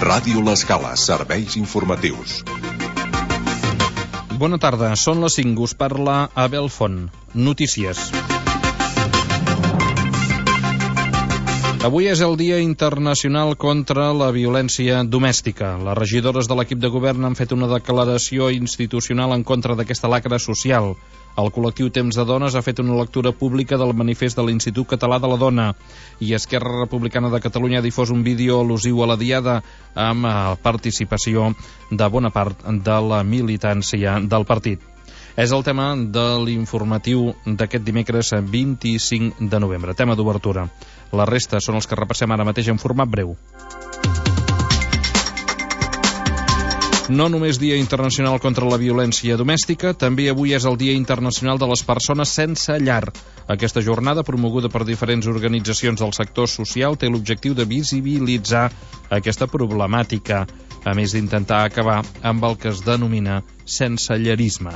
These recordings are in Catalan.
Ràdio L'Escala, serveis informatius. Bona tarda, són les 5, us parla Abel Font. Notícies. Avui és el Dia Internacional contra la Violència Domèstica. Les regidores de l'equip de govern han fet una declaració institucional en contra d'aquesta lacra social. El col·lectiu Temps de Dones ha fet una lectura pública del manifest de l'Institut Català de la Dona i Esquerra Republicana de Catalunya ha difós un vídeo al·lusiu a la Diada amb participació de bona part de la militància del partit. És el tema de l'informatiu d'aquest dimecres 25 de novembre, tema d'obertura. La resta són els que repassem ara mateix en format breu. No només Dia Internacional contra la Violència Domèstica, també avui és el Dia Internacional de les Persones Sense Llar. Aquesta jornada, promoguda per diferents organitzacions del sector social, té l'objectiu de visibilitzar aquesta problemàtica, a més d'intentar acabar amb el que es denomina sensellarisme.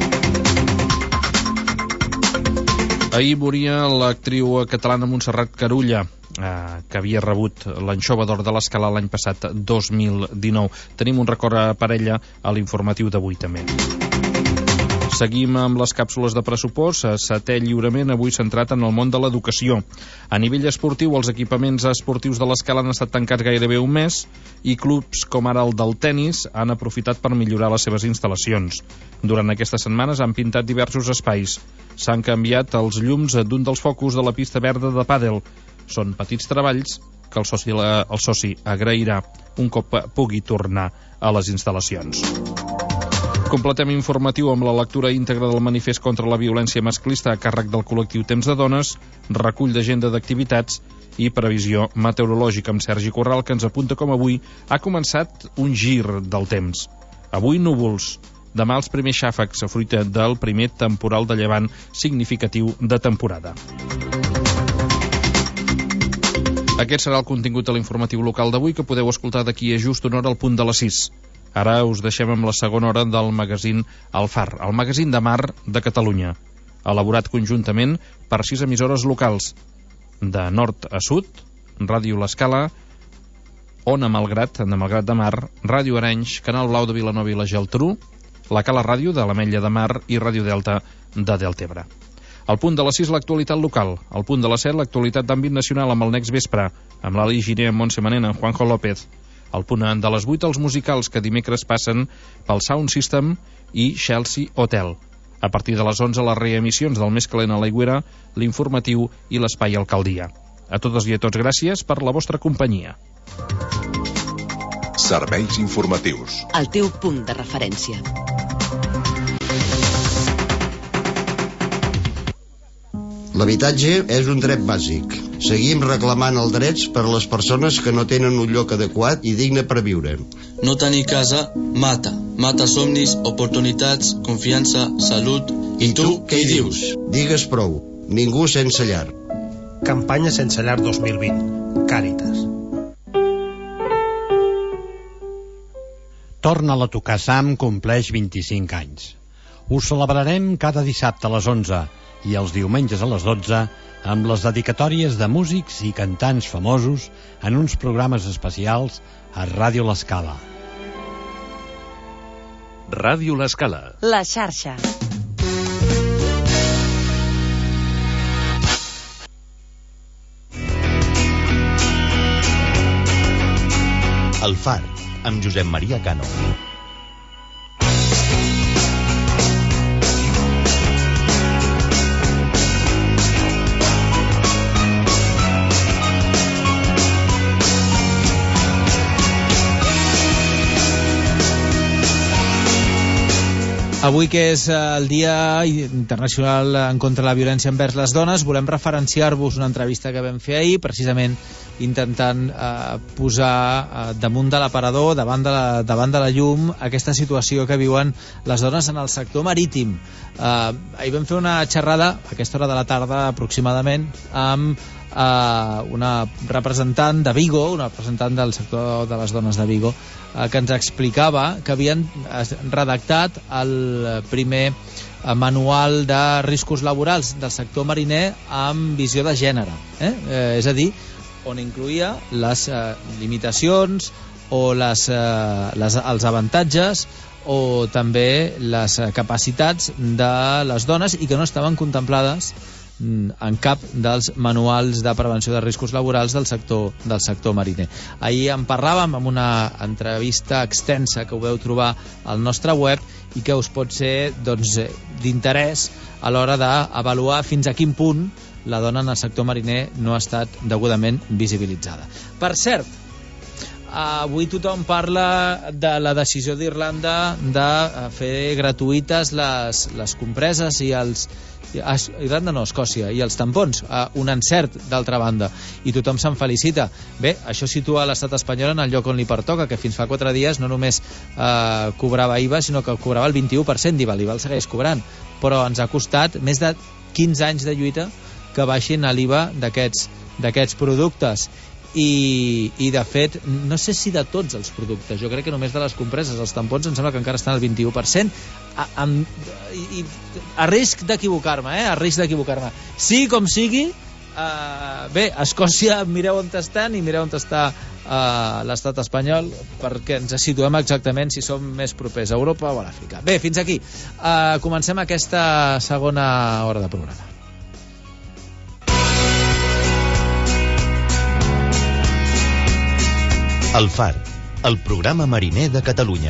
Ahir moria l'actriu catalana Montserrat Carulla, que havia rebut l'Anxova d'Or de l'Escala l'any passat 2019. Tenim un record per ella a l'informatiu d'avui també. Seguim amb les càpsules de pressupost. Setè lliurament, avui centrat en el món de l'educació. A nivell esportiu, els equipaments esportius de l'Escala han estat tancats gairebé un mes i clubs com ara el del tennis han aprofitat per millorar les seves instal·lacions. Durant aquestes setmanes han pintat diversos espais. S'han canviat els llums d'un dels focus de la pista verda de pàdel. Són petits treballs que el soci agrairà un cop pugui tornar a les instal·lacions. Completem informatiu amb la lectura íntegra del manifest contra la violència masclista a càrrec del col·lectiu Temps de Dones, recull d'agenda d'activitats i previsió meteorològica amb Sergi Corral, que ens apunta com avui ha començat un gir del temps. Avui núvols, demà els primers xàfecs a fruita del primer temporal de llevant significatiu de temporada. Aquest serà el contingut de l'informatiu local d'avui, que podeu escoltar d'aquí a just una hora al punt de les 6. Ara us deixem amb la segona hora del magazín El Far, el magazín de mar de Catalunya, elaborat conjuntament per 6 emissores locals, de nord a sud, Ràdio L'Escala, Ona Malgrat, de Malgrat de Mar, Ràdio Arenys, Canal Blau de Vilanova i la Geltrú, la Cala Ràdio de l'Ametlla de Mar i Ràdio Delta de Deltebre. Al punt de les 6, l'actualitat local. Al punt de les 7, l'actualitat d'àmbit nacional amb el Next Vespre, amb l'Ali Giner, Montse Manena, Juanjo López. Al punt de les 8, els musicals que dimecres passen pel Sound System i Chelsea Hotel. A partir de les 11, les reemissions del Més calent a l'Aigüera, l'informatiu i l'Espai Alcaldia. A totes i a tots, gràcies per la vostra companyia. Serveis informatius. El teu punt de referència. L'habitatge és un dret bàsic. Seguim reclamant els drets per a les persones que no tenen un lloc adequat i digne per viure. No tenir casa mata. Mata somnis, oportunitats, confiança, salut. I tu què hi dius? Digues prou. Ningú sense llar. Campanya Sense Llar 2020. Càritas. Torna a tocar Sam compleix 25 anys. Ho celebrarem cada dissabte a les 11 i els diumenges a les 12 amb les dedicatòries de músics i cantants famosos en uns programes especials a Ràdio L'Escala. Ràdio L'Escala. La xarxa. El Far, amb Josep Maria Cano. Avui, que és el Dia Internacional en contra de la violència envers les dones, volem referenciar-vos una entrevista que vam fer ahir, precisament intentant posar damunt de l'aparador, davant de la llum, aquesta situació que viuen les dones en el sector marítim. Ahir vam fer una xerrada, a aquesta hora de la tarda aproximadament, amb una representant de Vigo, una representant del sector de les dones de Vigo, que ens explicava que havien redactat el primer manual de riscos laborals del sector mariner amb visió de gènere, és a dir, on incluïa les limitacions o els avantatges o també les capacitats de les dones i que no estaven contemplades en cap dels manuals de prevenció de riscos laborals del sector mariner. Ahir en parlàvem amb una entrevista extensa que ho veu trobar al nostre web i que us pot ser d'interès a l'hora d'avaluar fins a quin punt la dona en el sector mariner no ha estat degudament visibilitzada. Per cert, avui tothom parla de la decisió d'Irlanda de fer gratuïtes les compreses i els... Irlanda no, Escòcia, i els tampons, un encert d'altra banda, i tothom se'n felicita. Bé, això situa l'estat espanyol en el lloc on li pertoca, que fins fa 4 dies no només cobrava IVA, sinó que cobrava el 21% d'IVA. L'IVA el segueix cobrant, però ens ha costat més de 15 anys de lluita que baixin l'IVA d'aquests productes. I de fet, no sé si de tots els productes, jo crec que només de les compreses, els tampons em sembla que encara estan al 21%, a risc d'equivocar-me, a risc d'equivocar-me. Sí, com sigui, bé, a Escòcia mireu on estan i mireu on està l'estat espanyol perquè ens situem exactament si som més propers a Europa o a l'Àfrica. Bé, fins aquí. Comencem aquesta segona hora de programa. El Far, el programa mariner de Catalunya.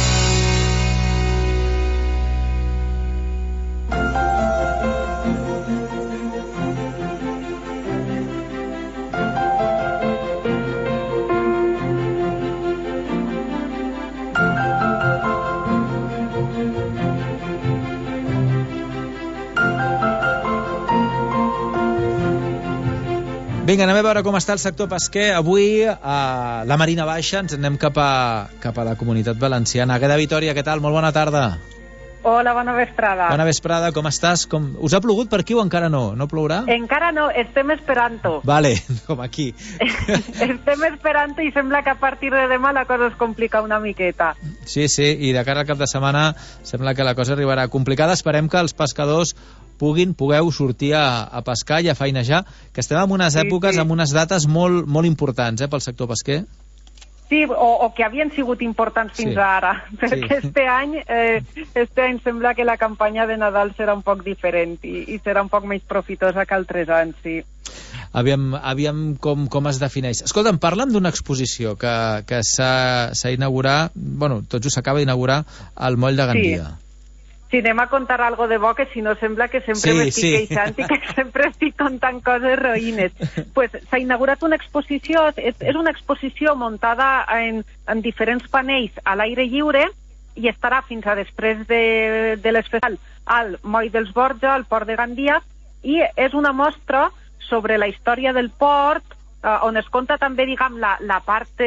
Vinga, anem a veure com està el sector pesquer. Avui a la Marina Baixa ens anem cap a la Comunitat Valenciana. Agueda Vitòria, què tal? Molt bona tarda. Hola, bona vesprada. Bona vesprada, com estàs? Us ha plogut per aquí o encara no? No plourà? Encara no, estem esperant-ho. Vale, com aquí. Estem esperant-ho i sembla que a partir de demà la cosa es complica una miqueta. Sí, i de cara al cap de setmana sembla que la cosa arribarà complicada. Esperem que els pescadors pugueu sortir a pescar i a feinejar, que estem en unes èpoques, en unes dates molt, molt importants pel sector pesquer. Sí, o que havien sigut importants fins ara, perquè este any sembla que la campanya de Nadal serà un poc diferent i serà un poc més profitosa que altres anys, sí. Aviam com es defineix. Escolta'm, parla'm d'una exposició que s'ha inaugurat, bueno, tot just s'acaba d'inaugurar al moll de Gandia. Si anem a contar algo de bo, que si no sembla que sempre m'estic queixant i que sempre estic contant coses roïnes. Pues s'ha inaugurat una exposició, és una exposició muntada en diferents panells a l'aire lliure i estarà fins a després de l'especial al Moll dels Borja, al port de Gandia, i és una mostra sobre la història del port, on es conta també, diguem, la part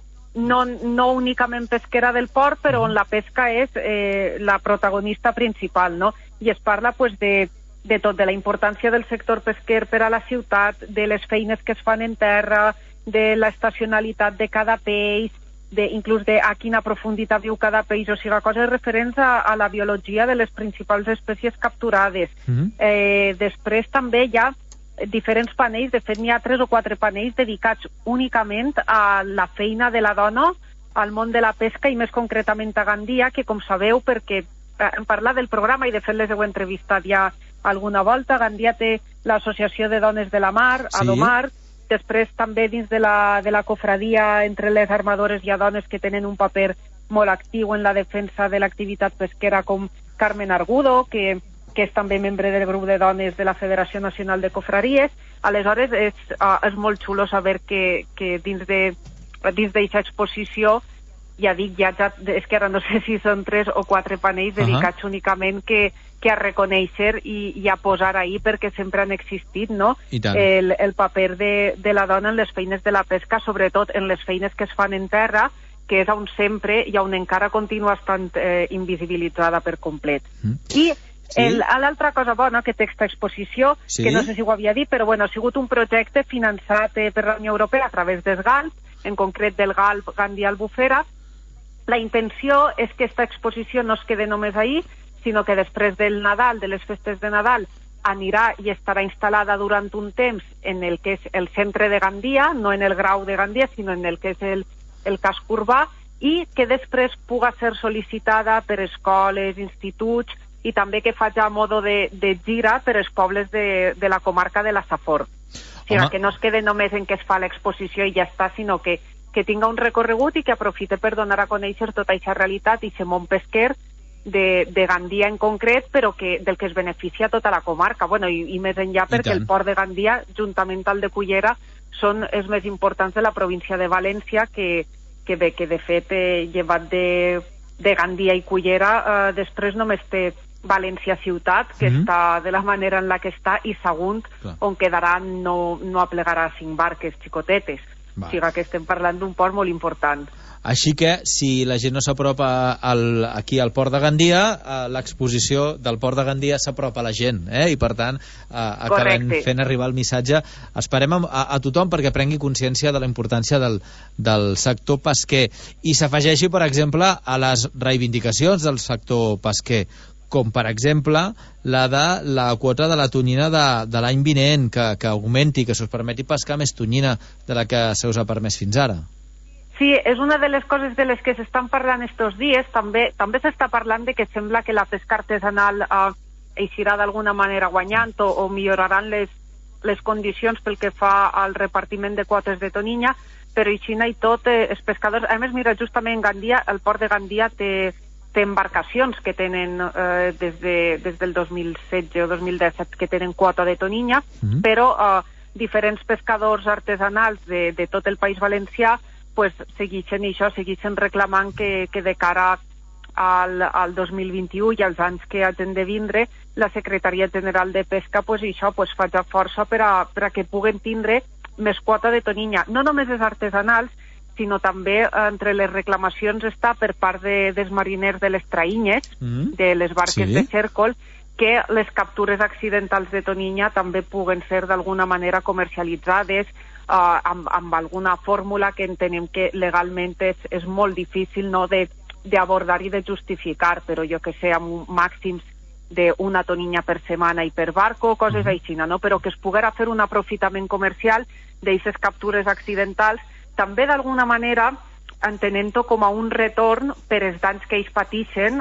no únicament pesquera del port, però on la pesca és la protagonista principal, no? I es parla pues, de tot, de la importància del sector pesquer per a la ciutat, de les feines que es fan en terra, de l'estacionalitat de cada peix, inclús de a quina profunditat viu cada peix, o sigui, coses referents a la biologia de les principals espècies capturades. Després també hi ha diferents panells, de fet n'hi ha 3 o 4 panells dedicats únicament a la feina de la dona al món de la pesca i més concretament a Gandia, que com sabeu, perquè hem parlat del programa i de fet les heu entrevistat ja alguna volta, Gandia té l'Associació de Dones de la Mar, Adomar, després també dins de la cofradia entre les armadores hi ha dones que tenen un paper molt actiu en la defensa de l'activitat pesquera, com Carmen Argudo, que és també membre del grup de dones de la Federació Nacional de Cofraries. Aleshores, és molt xulo saber que dins d'aquesta exposició, ja dic, és que ara no sé si són 3 o 4 panells dedicats únicament que a reconèixer i a posar ahí, perquè sempre han existit, no? El paper de la dona en les feines de la pesca, sobretot en les feines que es fan en terra, que és on sempre i on encara continua estant invisibilitzada per complet. I l'altra cosa bona que té aquesta exposició, que no sé si ho havia dit, però bueno, ha sigut un projecte finançat per la Unió Europea a través del GALP, en concret del GALP Gandia Albufera. La intenció és que aquesta exposició no es quede només ahir, sinó que després del Nadal, de les festes de Nadal, anirà i estarà instal·lada durant un temps en el que és el centre de Gandia, no en el grau de Gandia, sinó en el que és el casc urbà, i que després puga ser sol·licitada per escoles, instituts, i també que faci a modo de gira per als pobles de la comarca de la Safor. O sigui, que no es quede només en que es fa l'exposició i ja està, sinó que tinga un recorregut i que aprofite per donar a conèixer tota aquesta realitat i aquest món pesquer de Gandia en concret, però del que es beneficia tota la comarca. Bueno, i més enllà, perquè el port de Gandia, juntament al de Cullera, són els més importants de la província de València, que de fet, llevat de Gandia i Cullera, després només té València ciutat, que està de la manera en la que està, i Sagunt, on quedarà, no aplegarà 5 barques xicotetes. O sigui que estem parlant d'un port molt important. Així que, si la gent no s'apropa aquí al port de Gandia, l'exposició del port de Gandia s'apropa a la gent, i per tant acabem fent arribar el missatge. Esperem a tothom perquè prengui consciència de la importància del sector pesquer i s'afegeixi, per exemple, a les reivindicacions del sector pesquer, com per exemple la de la quota de la tonyina de l'any vinent, que augmenti, que se'ls permeti pescar més tonyina de la que se us ha permès fins ara. Sí, és una de les coses de les que s'estan parlant estos dies. També s'està parlant de que sembla que la pesca artesanal eixirà d'alguna manera guanyant o milloraran les condicions pel que fa al repartiment de quotes de tonyina, però així i tot, els pescadors... A més, mira, justament Gandia, el port de Gandia té embarcacions que tenen des del 2016 o 2017 que tenen quota de tonyina, però diferents pescadors artesanals de tot el País Valencià pues, segueixen reclamant que de cara al 2021 i als anys que hagin de vindre, la Secretaria General de Pesca faci força per a que puguen tindre més quota de tonyina. No només els artesanals, sinó també entre les reclamacions està per part dels mariners de les traïnyes, de les barques de xèrcol, que les captures accidentals de tonyina també puguen ser d'alguna manera comercialitzades amb alguna fórmula que entenem que legalment és molt difícil d'abordar i de justificar, però jo que sé, amb màxims d'una tonyina per setmana i per barco, coses així, no? Però que es poguera fer un aprofitament comercial d'aquestes captures accidentals, també d'alguna manera entenent-ho com a un retorn per els danys que ells pateixen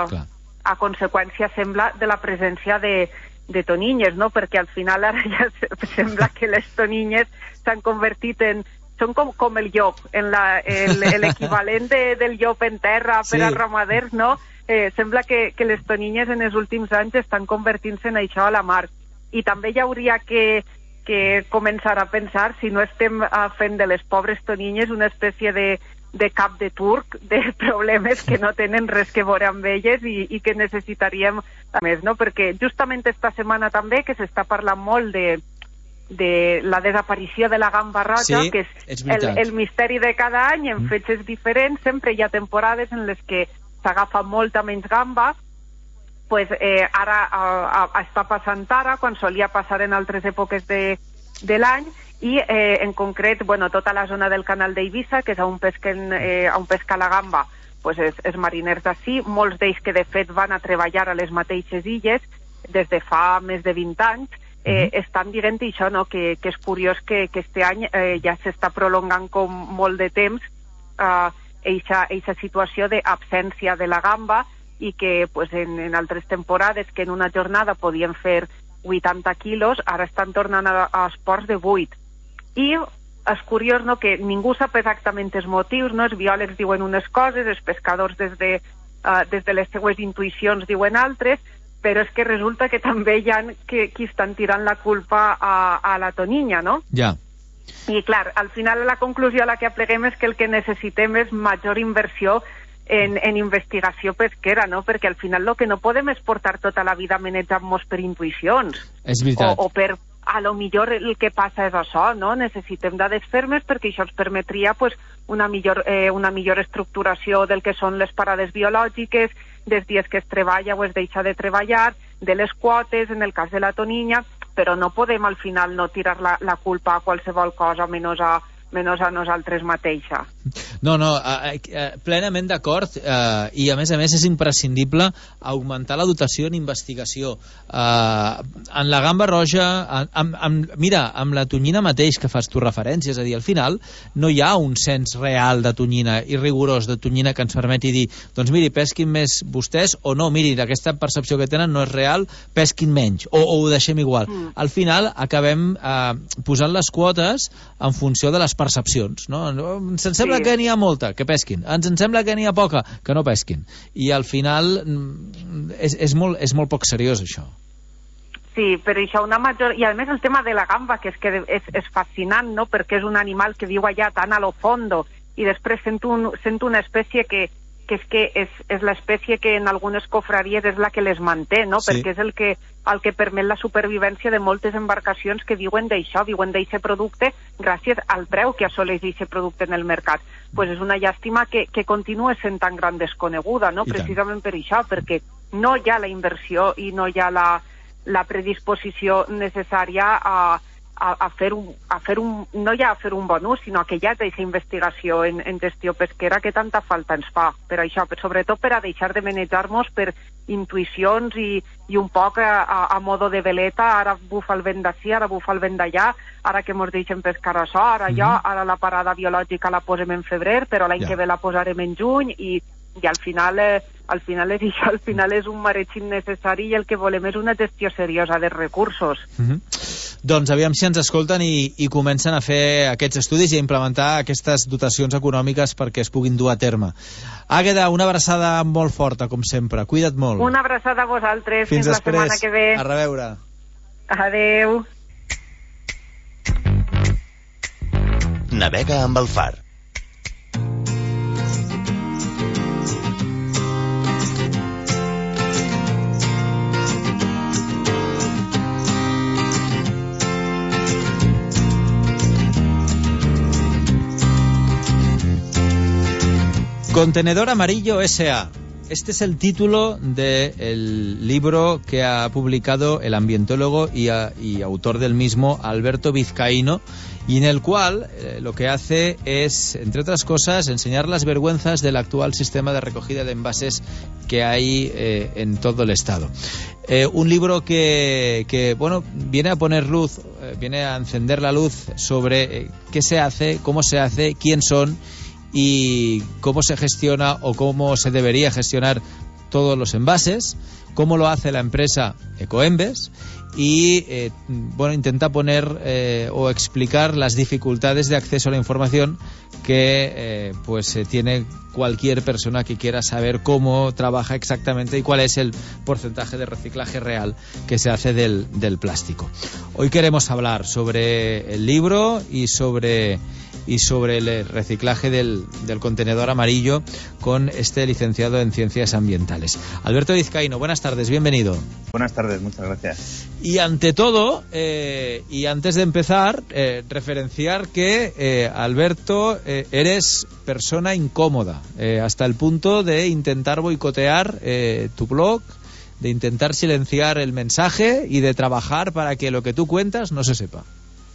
a conseqüència, sembla, de la presència de tonyines, no? Perquè al final ara ja sembla que les tonyines s'han convertit en... Són com el llop, l'equivalent del llop en terra per als ramaders, no? Sembla que les tonyines en els últims anys estan convertint-se en això a la mar. I també hi hauria que començar a pensar si no estem fent de les pobres tonyines una espècie de cap de turc, de problemes que no tenen res que veure amb elles i que necessitaríem més, no? Perquè justament esta setmana també que s'està parlant molt de la desaparició de la gamba roja, que és el misteri de cada any en fetges diferents. Sempre hi ha temporades en les que s'agafa molta menys gamba, pues, ara està passant ara, quan solia passar en altres èpoques de l'any, i en concret, tota la zona del canal d'Eivissa, que és on pesca la gamba, pues els mariners d'ací, molts d'ells que de fet van a treballar a les mateixes illes des de fa més de 20 anys, estan dient això, no? Que és curiós que este any ja s'està prolongant com molt de temps eixa situació d'absència de la gamba, i que en altres temporades que en una jornada podien fer 80 quilos, ara estan tornant a esports de 8. I és curiós, no?, que ningú sap exactament els motius, no? Els biòlegs diuen unes coses, els pescadors des de les seues intuïcions diuen altres, però és que resulta que també hi ha qui estan tirant la culpa a la tonyina, no? Ja. I clar, al final la conclusió a la que apleguem és que el que necessitem és major inversió en investigació pesquera, no? Perquè al final el que no podem és portar tota la vida manejant-nos per intuïcions. És veritat. O per, a lo millor el que passa és això, no? Necessitem dades fermes perquè això ens permetria una millor estructuració del que són les parades biològiques, dels dies que es treballa o es deixa de treballar, de les quotes, en el cas de la tonyina, però no podem al final no tirar la culpa a qualsevol cosa menys a menys a nosaltres mateixa. No, plenament d'acord, i a més és imprescindible augmentar la dotació en investigació. En la gamba roja, mira, amb la tonyina mateix que fas tu referència, és a dir, al final no hi ha un cens real de tonyina i rigorós de tonyina que ens permeti dir, doncs miri, pesquin més vostès, o no, miri, aquesta percepció que tenen no és real, pesquin menys, o ho deixem igual. Al final acabem posant les quotes en funció de les percepcions, no? Ens sembla que n'hi ha molta, que pesquin. Ens sembla que n'hi ha poca, que no pesquin. I al final és molt poc seriós, això. Sí, però això una major... I a més el tema de la gamba, que és fascinant, no?, perquè és un animal que viu allà tan a lo fondo, i després sento una espècie que és l'espècie que en algunes cofraries és la que les manté, no? Sí. Perquè és el que permet la supervivència de moltes embarcacions que viuen d'això, viuen d'aquest producte gràcies al preu que assoleix aquest producte en el mercat. Pues és una llàstima que continua sent tan gran desconeguda, no? Precisament per això, perquè no hi ha la inversió i no hi ha la predisposició necessària a fer no ja a fer un bon ús, sinó que ja d'aquesta investigació en gestió pesquera que tanta falta ens fa per això, sobretot per a deixar de manejar-nos per intuïcions i un poc a modo de veleta, ara bufa el vent d'ací, ara bufa el vent d'allà, ara que mos deixen pescar això, ara allò, ara la parada biològica la posem en febrer, però l'any que ve la posarem en juny, i al final és això, al final és un mareig innecessari i el que volem és una gestió seriosa dels recursos. Doncs aviam si ens escolten i comencen a fer aquests estudis i a implementar aquestes dotacions econòmiques perquè es puguin dur a terme. Àgueda, una abraçada molt forta, com sempre. Cuida't molt. Una abraçada a vosaltres. Fins la setmana que ve. A reveure. Adeu. Navega amb el Far. Contenedor Amarillo S.A. Este es el título del libro que ha publicado el ambientólogo y autor del mismo, Alberto Vizcaíno, y en el cual lo que hace es, entre otras cosas, enseñar las vergüenzas del actual sistema de recogida de envases que hay en todo el Estado. Un libro que bueno, viene a poner luz, viene a encender la luz sobre qué se hace, cómo se hace, quién son y cómo se gestiona o cómo se debería gestionar todos los envases, cómo lo hace la empresa Ecoembes y bueno, intenta poner o explicar las dificultades de acceso a la información que tiene cualquier persona que quiera saber cómo trabaja exactamente y cuál es el porcentaje de reciclaje real que se hace del plástico. Hoy queremos hablar sobre el libro y sobre el reciclaje del contenedor amarillo con este licenciado en Ciencias Ambientales. Alberto Vizcaíno, buenas tardes, bienvenido. Buenas tardes, muchas gracias. Y ante todo, y antes de empezar, referenciar que, Alberto, eres persona incómoda, hasta el punto de intentar boicotear tu blog, de intentar silenciar el mensaje y de trabajar para que lo que tú cuentas no se sepa.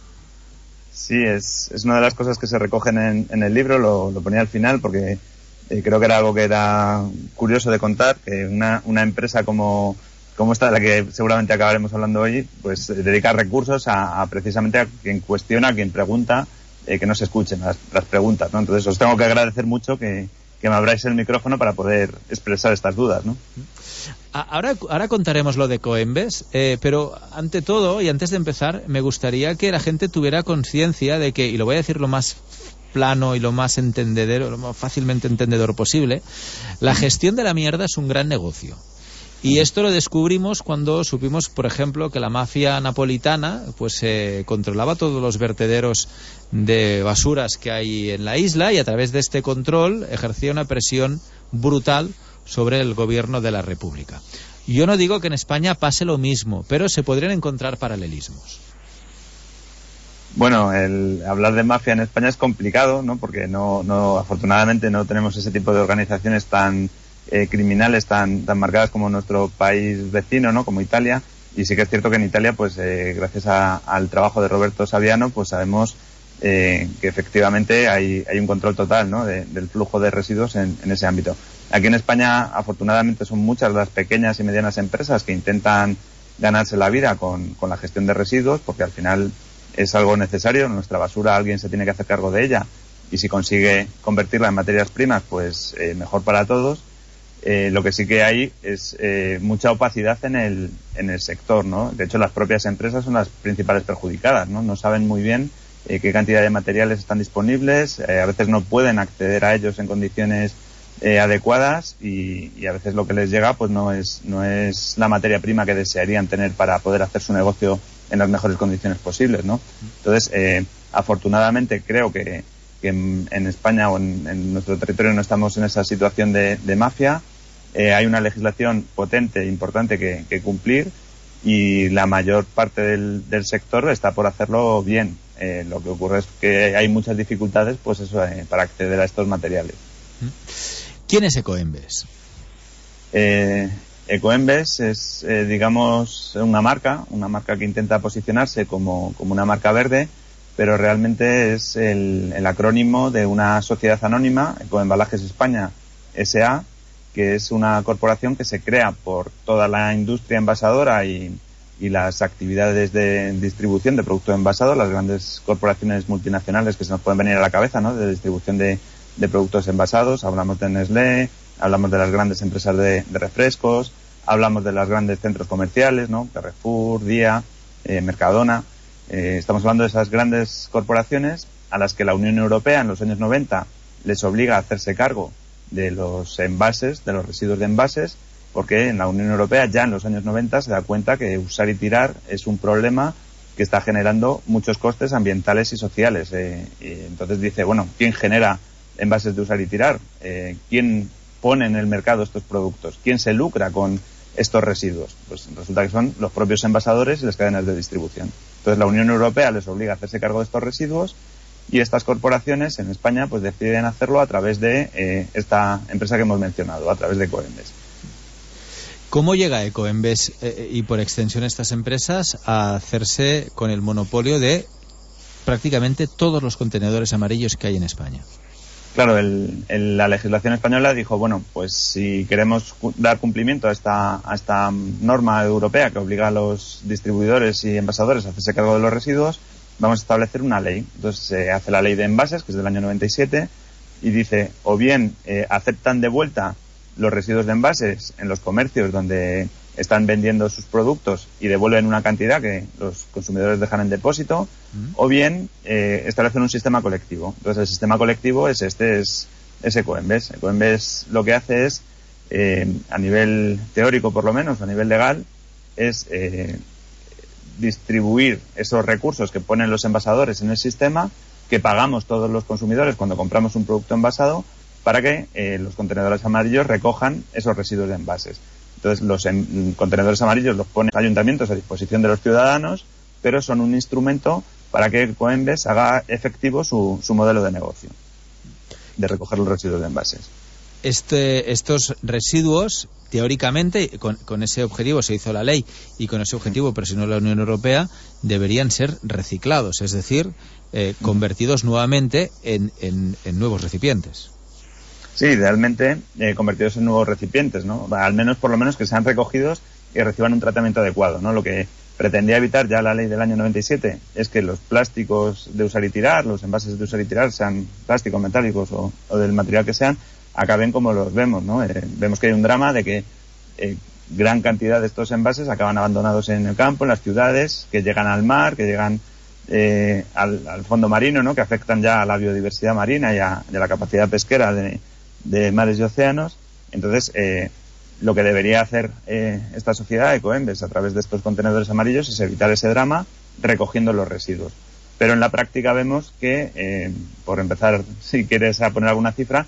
Sí, es una de las cosas que se recogen en el libro, lo ponía al final porque creo que era algo que era curioso de contar, que una empresa como esta de la que seguramente acabaremos hablando hoy, pues dedica recursos a precisamente a quien cuestiona, a quien pregunta, que no se escuchen las preguntas, ¿no? Entonces os tengo que agradecer mucho que me abráis el micrófono para poder expresar estas dudas, ¿no? Ahora contaremos lo de Ecoembes, pero ante todo y antes de empezar me gustaría que la gente tuviera conciencia de que, y lo voy a decir lo más plano y lo más entendedor, lo más fácilmente entendedor posible, la gestión de la mierda es un gran negocio. Y esto lo descubrimos cuando supimos, por ejemplo, que la mafia napolitana pues controlaba todos los vertederos de basuras que hay en la isla y a través de este control ejercía una presión brutal sobre el gobierno de la República. Yo no digo que en España pase lo mismo, pero se podrían encontrar paralelismos. Bueno, hablar de mafia en España es complicado, ¿no? Porque afortunadamente no tenemos ese tipo de organizaciones tan criminales, tan marcadas como nuestro país vecino, ¿no? Como Italia. Y sí que es cierto que en Italia, pues gracias al trabajo de Roberto Saviano, pues sabemos que efectivamente hay un control total, ¿no?, del flujo de residuos en ese ámbito. Aquí en España, afortunadamente, son muchas las pequeñas y medianas empresas que intentan ganarse la vida con la gestión de residuos, porque al final es algo necesario. Nuestra basura, alguien se tiene que hacer cargo de ella, y si consigue convertirla en materias primas, pues mejor para todos. Lo que sí que hay es mucha opacidad en el sector, ¿no? De hecho, las propias empresas son las principales perjudicadas, ¿no? No saben muy bien qué cantidad de materiales están disponibles, a veces no pueden acceder a ellos en condiciones adecuadas, y a veces lo que les llega pues no es la materia prima que desearían tener para poder hacer su negocio en las mejores condiciones posibles, ¿no? Entonces, afortunadamente creo que en España o en nuestro territorio no estamos en esa situación de mafia. Hay una legislación potente, importante que cumplir, y la mayor parte del sector está por hacerlo bien. Lo que ocurre es que hay muchas dificultades, pues eso, para acceder a estos materiales. ¿Quién es Ecoembes? Ecoembes es, digamos, una marca que intenta posicionarse como una marca verde, pero realmente es el acrónimo de una sociedad anónima, Ecoembalajes España S.A., que es una corporación que se crea por toda la industria envasadora y las actividades de distribución de productos envasados, las grandes corporaciones multinacionales que se nos pueden venir a la cabeza, ¿no?, de distribución de productos envasados. Hablamos de Nestlé, hablamos de las grandes empresas de refrescos, hablamos de los grandes centros comerciales, ¿no?, Carrefour, Día, Mercadona. Estamos hablando de esas grandes corporaciones a las que la Unión Europea en los años 90 les obliga a hacerse cargo de los envases, de los residuos de envases, porque en la Unión Europea ya en los años 90 se da cuenta que usar y tirar es un problema que está generando muchos costes ambientales y sociales. Y entonces dice, bueno, ¿quién genera envases de usar y tirar? ¿Quién pone en el mercado estos productos? ¿Quién se lucra con estos residuos? Pues resulta que son los propios envasadores y las cadenas de distribución. Entonces la Unión Europea les obliga a hacerse cargo de estos residuos, y estas corporaciones en España pues deciden hacerlo a través de esta empresa que hemos mencionado, a través de Ecoembes. ¿Cómo llega Ecoembes y por extensión estas empresas a hacerse con el monopolio de prácticamente todos los contenedores amarillos que hay en España? Claro, la legislación española dijo, bueno, pues si queremos dar cumplimiento a esta norma europea que obliga a los distribuidores y envasadores a hacerse cargo de los residuos, vamos a establecer una ley. Entonces se hace la ley de envases, que es del año 97, y dice, o bien aceptan de vuelta los residuos de envases en los comercios donde están vendiendo sus productos y devuelven una cantidad que los consumidores dejan en depósito, o bien establecen un sistema colectivo. Entonces el sistema colectivo es Ecoembes. Ecoembes lo que hace es, a nivel teórico por lo menos, a nivel legal, es distribuir esos recursos que ponen los envasadores en el sistema, que pagamos todos los consumidores cuando compramos un producto envasado, para que los contenedores amarillos recojan esos residuos de envases. Entonces los contenedores amarillos los ponen los ayuntamientos a disposición de los ciudadanos, pero son un instrumento para que Ecoembes haga efectivo su modelo de negocio de recoger los residuos de envases. Estos residuos, teóricamente, con ese objetivo se hizo la ley, y con ese objetivo presionó la Unión Europea, deberían ser reciclados, es decir, convertidos nuevamente en nuevos recipientes. Sí, idealmente convertidos en nuevos recipientes, ¿no? Al menos, por lo menos, que sean recogidos y reciban un tratamiento adecuado, ¿no? Lo que pretendía evitar ya la ley del año 97 es que los plásticos de usar y tirar, los envases de usar y tirar, sean plásticos, metálicos o del material que sean, acaben como los vemos, ¿no? Vemos que hay un drama de que gran cantidad de estos envases acaban abandonados en el campo, en las ciudades, que llegan al mar, que llegan al fondo marino, ¿no? Que afectan ya a la biodiversidad marina y a la capacidad pesquera de mares y océanos. Entonces, lo que debería hacer esta sociedad, Ecoembes, a través de estos contenedores amarillos, es evitar ese drama recogiendo los residuos. Pero en la práctica vemos que, por empezar, si quieres a poner alguna cifra,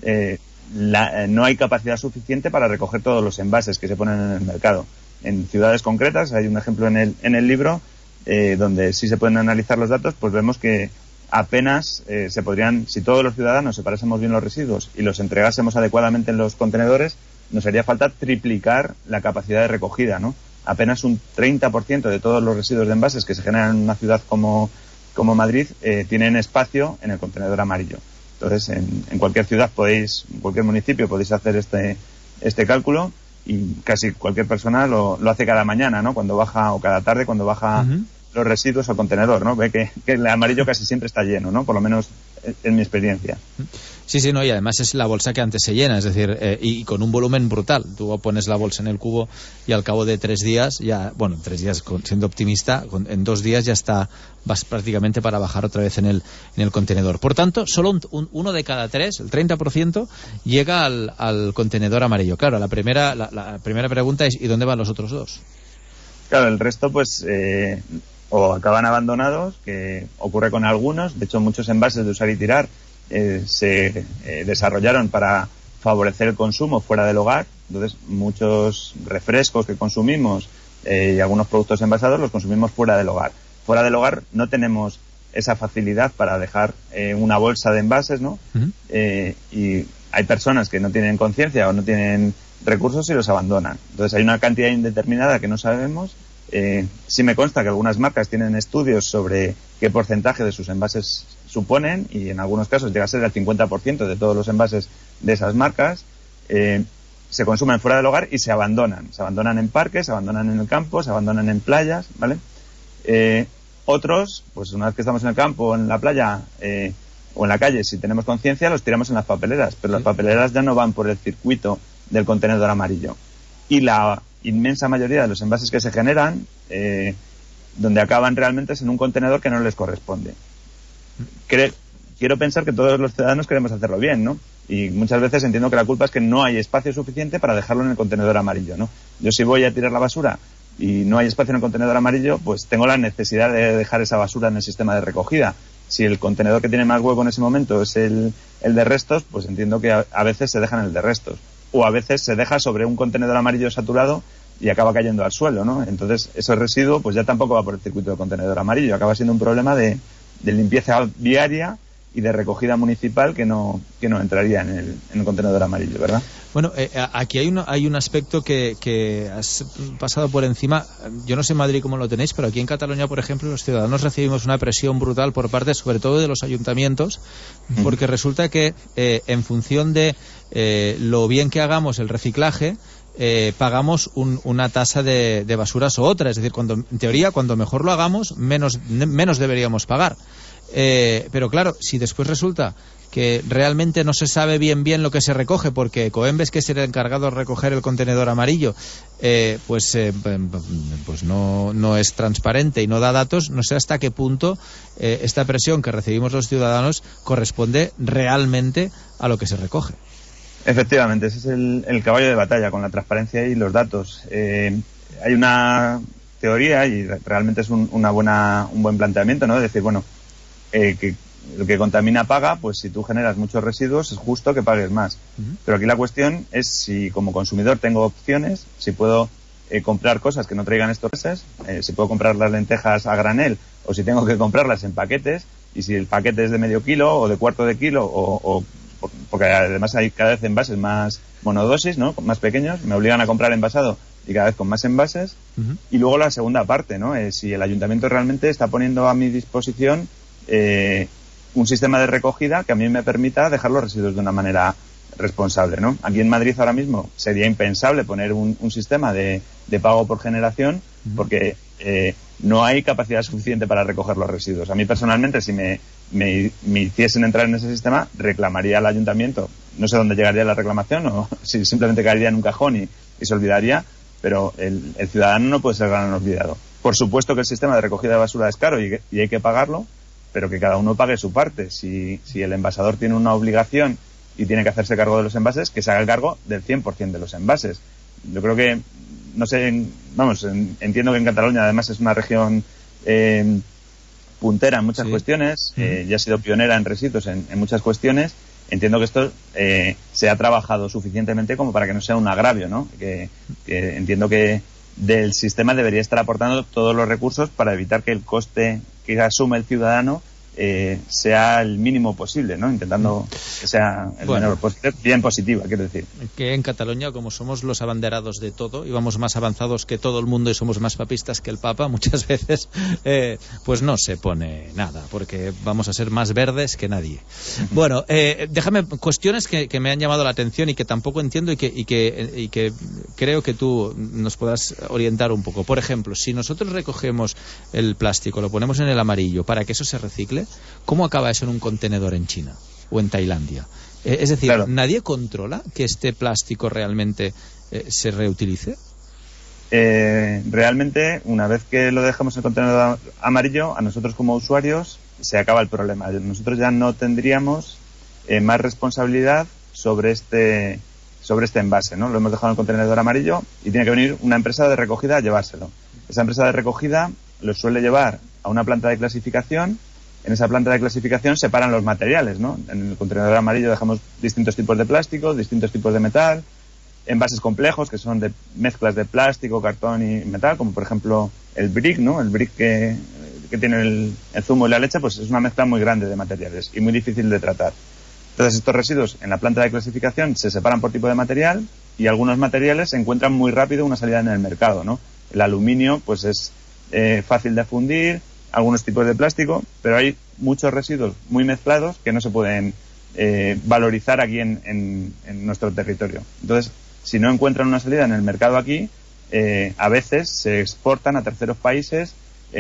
no hay capacidad suficiente para recoger todos los envases que se ponen en el mercado. En ciudades concretas, hay un ejemplo en el libro, donde sí se pueden analizar los datos, pues vemos que apenas se podrían, si todos los ciudadanos separásemos bien los residuos y los entregásemos adecuadamente en los contenedores, nos haría falta triplicar la capacidad de recogida, ¿no? Apenas un 30% de todos los residuos de envases que se generan en una ciudad como como Madrid tienen espacio en el contenedor amarillo. Entonces, en cualquier ciudad en cualquier municipio podéis hacer este cálculo, y casi cualquier persona lo hace cada mañana, ¿no? Cuando baja, o cada tarde cuando baja los residuos al contenedor, ¿no? Ve que el amarillo casi siempre está lleno, ¿no? Por lo menos en mi experiencia. Sí, no, y además es la bolsa que antes se llena, es decir, y con un volumen brutal. Tú pones la bolsa en el cubo y al cabo de 3 días, siendo optimista, en 2 días ya vas prácticamente para bajar otra vez en el contenedor. Por tanto, solo uno de cada 3, el 30%, llega al contenedor amarillo. Claro, la primera pregunta es, ¿y dónde van los otros 2? Claro, el resto pues o acaban abandonados, que ocurre con algunos. De hecho, muchos envases de usar y tirar se desarrollaron para favorecer el consumo fuera del hogar. Entonces, muchos refrescos que consumimos y algunos productos envasados los consumimos fuera del hogar. Fuera del hogar no tenemos esa facilidad para dejar una bolsa de envases, ¿no? Y hay personas que no tienen conciencia o no tienen recursos y los abandonan. Entonces, hay una cantidad indeterminada que no sabemos. Sí me consta que algunas marcas tienen estudios sobre qué porcentaje de sus envases suponen, y en algunos casos llega a ser el 50% de todos los envases de esas marcas. Se consumen fuera del hogar y se abandonan en parques, se abandonan en el campo, se abandonan en playas, ¿vale? Otros, pues una vez que estamos en el campo o en la playa o en la calle, si tenemos conciencia, los tiramos en las papeleras, pero las papeleras ya no van por el circuito del contenedor amarillo. Y la inmensa mayoría de los envases que se generan, donde acaban realmente, es en un contenedor que no les corresponde. Quiero pensar que todos los ciudadanos queremos hacerlo bien, ¿no? Y muchas veces entiendo que la culpa es que no hay espacio suficiente para dejarlo en el contenedor amarillo, ¿no? Yo, si voy a tirar la basura y no hay espacio en el contenedor amarillo, pues tengo la necesidad de dejar esa basura en el sistema de recogida. Si el contenedor que tiene más hueco en ese momento es el de restos, pues entiendo que a veces se deja en el de restos. O a veces se deja sobre un contenedor amarillo saturado y acaba cayendo al suelo, ¿no? Entonces, ese residuo pues ya tampoco va por el circuito del contenedor amarillo. Acaba siendo un problema de limpieza viaria y de recogida municipal que no entraría en el contenedor amarillo, ¿verdad? Bueno, aquí hay un aspecto que has pasado por encima. Yo no sé en Madrid cómo lo tenéis, pero aquí en Cataluña, por ejemplo, los ciudadanos recibimos una presión brutal por parte, sobre todo, de los ayuntamientos, porque resulta que en función de lo bien que hagamos el reciclaje, pagamos una tasa de basuras u otra. Es decir, en teoría, cuando mejor lo hagamos, menos deberíamos pagar. Pero claro, si después resulta que realmente no se sabe bien lo que se recoge, porque Coembes, que es el encargado de recoger el contenedor amarillo, pues no es transparente y no da datos, no sé hasta qué punto esta presión que recibimos los ciudadanos corresponde realmente a lo que se recoge. Efectivamente, ese es el caballo de batalla, con la transparencia y los datos. Hay una teoría, y realmente es un buen planteamiento, ¿no? De decir, bueno, que lo que contamina paga, pues si tú generas muchos residuos es justo que pagues más. Pero aquí la cuestión es si como consumidor tengo opciones, si puedo comprar cosas que no traigan estos gases, si puedo comprar las lentejas a granel o si tengo que comprarlas en paquetes, y si el paquete es de medio kilo o de cuarto de kilo o porque además hay cada vez envases más monodosis, ¿no? Más pequeños, me obligan a comprar envasado y cada vez con más envases. Y luego la segunda parte, ¿no? Si el ayuntamiento realmente está poniendo a mi disposición un sistema de recogida que a mí me permita dejar los residuos de una manera responsable, ¿no? Aquí en Madrid ahora mismo sería impensable poner un sistema de pago por generación, porque no hay capacidad suficiente para recoger los residuos. A mí personalmente, si me hiciesen entrar en ese sistema, reclamaría al ayuntamiento. No sé dónde llegaría la reclamación, o si simplemente caería en un cajón y se olvidaría, pero el ciudadano no puede ser gran olvidado. Por supuesto que el sistema de recogida de basura es caro y hay que pagarlo, pero que cada uno pague su parte. Si el envasador tiene una obligación y tiene que hacerse cargo de los envases, que se haga el cargo del 100% de los envases. Yo creo que, no sé, entiendo que en Cataluña además es una región puntera en muchas cuestiones, ya ha sido pionera en residuos en muchas cuestiones. Entiendo que esto se ha trabajado suficientemente como para que no sea un agravio, ¿no? Que entiendo que del sistema debería estar aportando todos los recursos para evitar que el coste que asume el ciudadano sea el mínimo posible, ¿no? Intentando que sea el menor posible, bien positiva, quiero decir. Que en Cataluña, como somos los abanderados de todo y vamos más avanzados que todo el mundo y somos más papistas que el Papa, muchas veces pues no se pone nada, porque vamos a ser más verdes que nadie. Bueno, déjame cuestiones que me han llamado la atención y que tampoco entiendo y que creo que tú nos puedas orientar un poco. Por ejemplo, si nosotros recogemos el plástico, lo ponemos en el amarillo para que eso se recicle, ¿cómo acaba eso en un contenedor en China o en Tailandia? Es decir, claro, ¿nadie controla que este plástico realmente se reutilice? Realmente, una vez que lo dejamos en el contenedor amarillo, a nosotros como usuarios se acaba el problema. Nosotros ya no tendríamos más responsabilidad sobre este envase, ¿no? Lo hemos dejado en el contenedor amarillo y tiene que venir una empresa de recogida a llevárselo. Esa empresa de recogida lo suele llevar a una planta de clasificación. En esa planta de clasificación separan los materiales, ¿no? En el contenedor amarillo dejamos distintos tipos de plástico, distintos tipos de metal, envases complejos que son de mezclas de plástico, cartón y metal, como por ejemplo el brick, ¿no? El brick que tiene el zumo y la leche, pues es una mezcla muy grande de materiales y muy difícil de tratar. Entonces estos residuos en la planta de clasificación se separan por tipo de material y algunos materiales encuentran muy rápido una salida en el mercado, ¿no? El aluminio pues es fácil de fundir, algunos tipos de plástico, pero hay muchos residuos muy mezclados que no se pueden valorizar aquí en nuestro territorio. Entonces, si no encuentran una salida en el mercado aquí, a veces se exportan a terceros países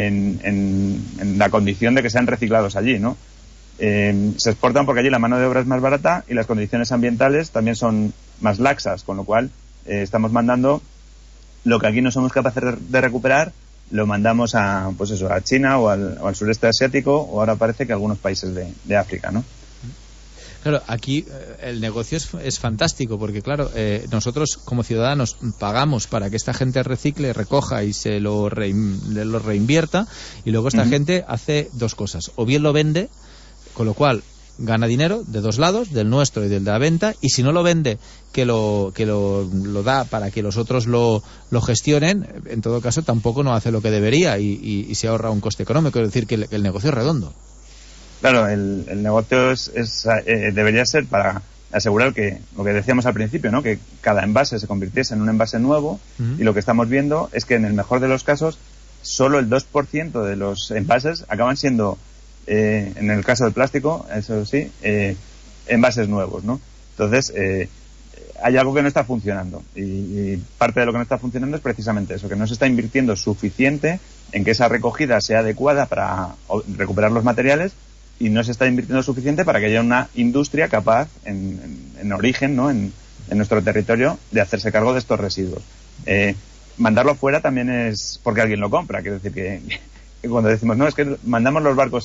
en la condición de que sean reciclados allí, ¿no? Se exportan porque allí la mano de obra es más barata y las condiciones ambientales también son más laxas, con lo cual estamos mandando lo que aquí no somos capaces de recuperar, lo mandamos a China o al sureste asiático, o ahora parece que a algunos países de África, ¿no? Claro, aquí el negocio es fantástico porque, claro, nosotros como ciudadanos pagamos para que esta gente recicle, recoja y se lo reinvierta, y luego esta gente hace dos cosas: o bien lo vende, con lo cual gana dinero de dos lados, del nuestro y del de la venta, y si no lo vende, que lo da para que los otros lo gestionen, en todo caso tampoco no hace lo que debería y se ahorra un coste económico. Es decir, que el negocio es redondo. Claro, el negocio debería ser para asegurar que, lo que decíamos al principio, ¿no? Que cada envase se convirtiese en un envase nuevo, y lo que estamos viendo es que en el mejor de los casos solo el 2% de los envases acaban siendo, en el caso del plástico, eso sí, envases nuevos, ¿no? Entonces, hay algo que no está funcionando, y parte de lo que no está funcionando es precisamente eso, que no se está invirtiendo suficiente en que esa recogida sea adecuada para recuperar los materiales, y no se está invirtiendo suficiente para que haya una industria capaz en origen, ¿no? En nuestro territorio, de hacerse cargo de estos residuos. Mandarlo fuera también es porque alguien lo compra. Quiero decir que cuando decimos, no, es que mandamos los barcos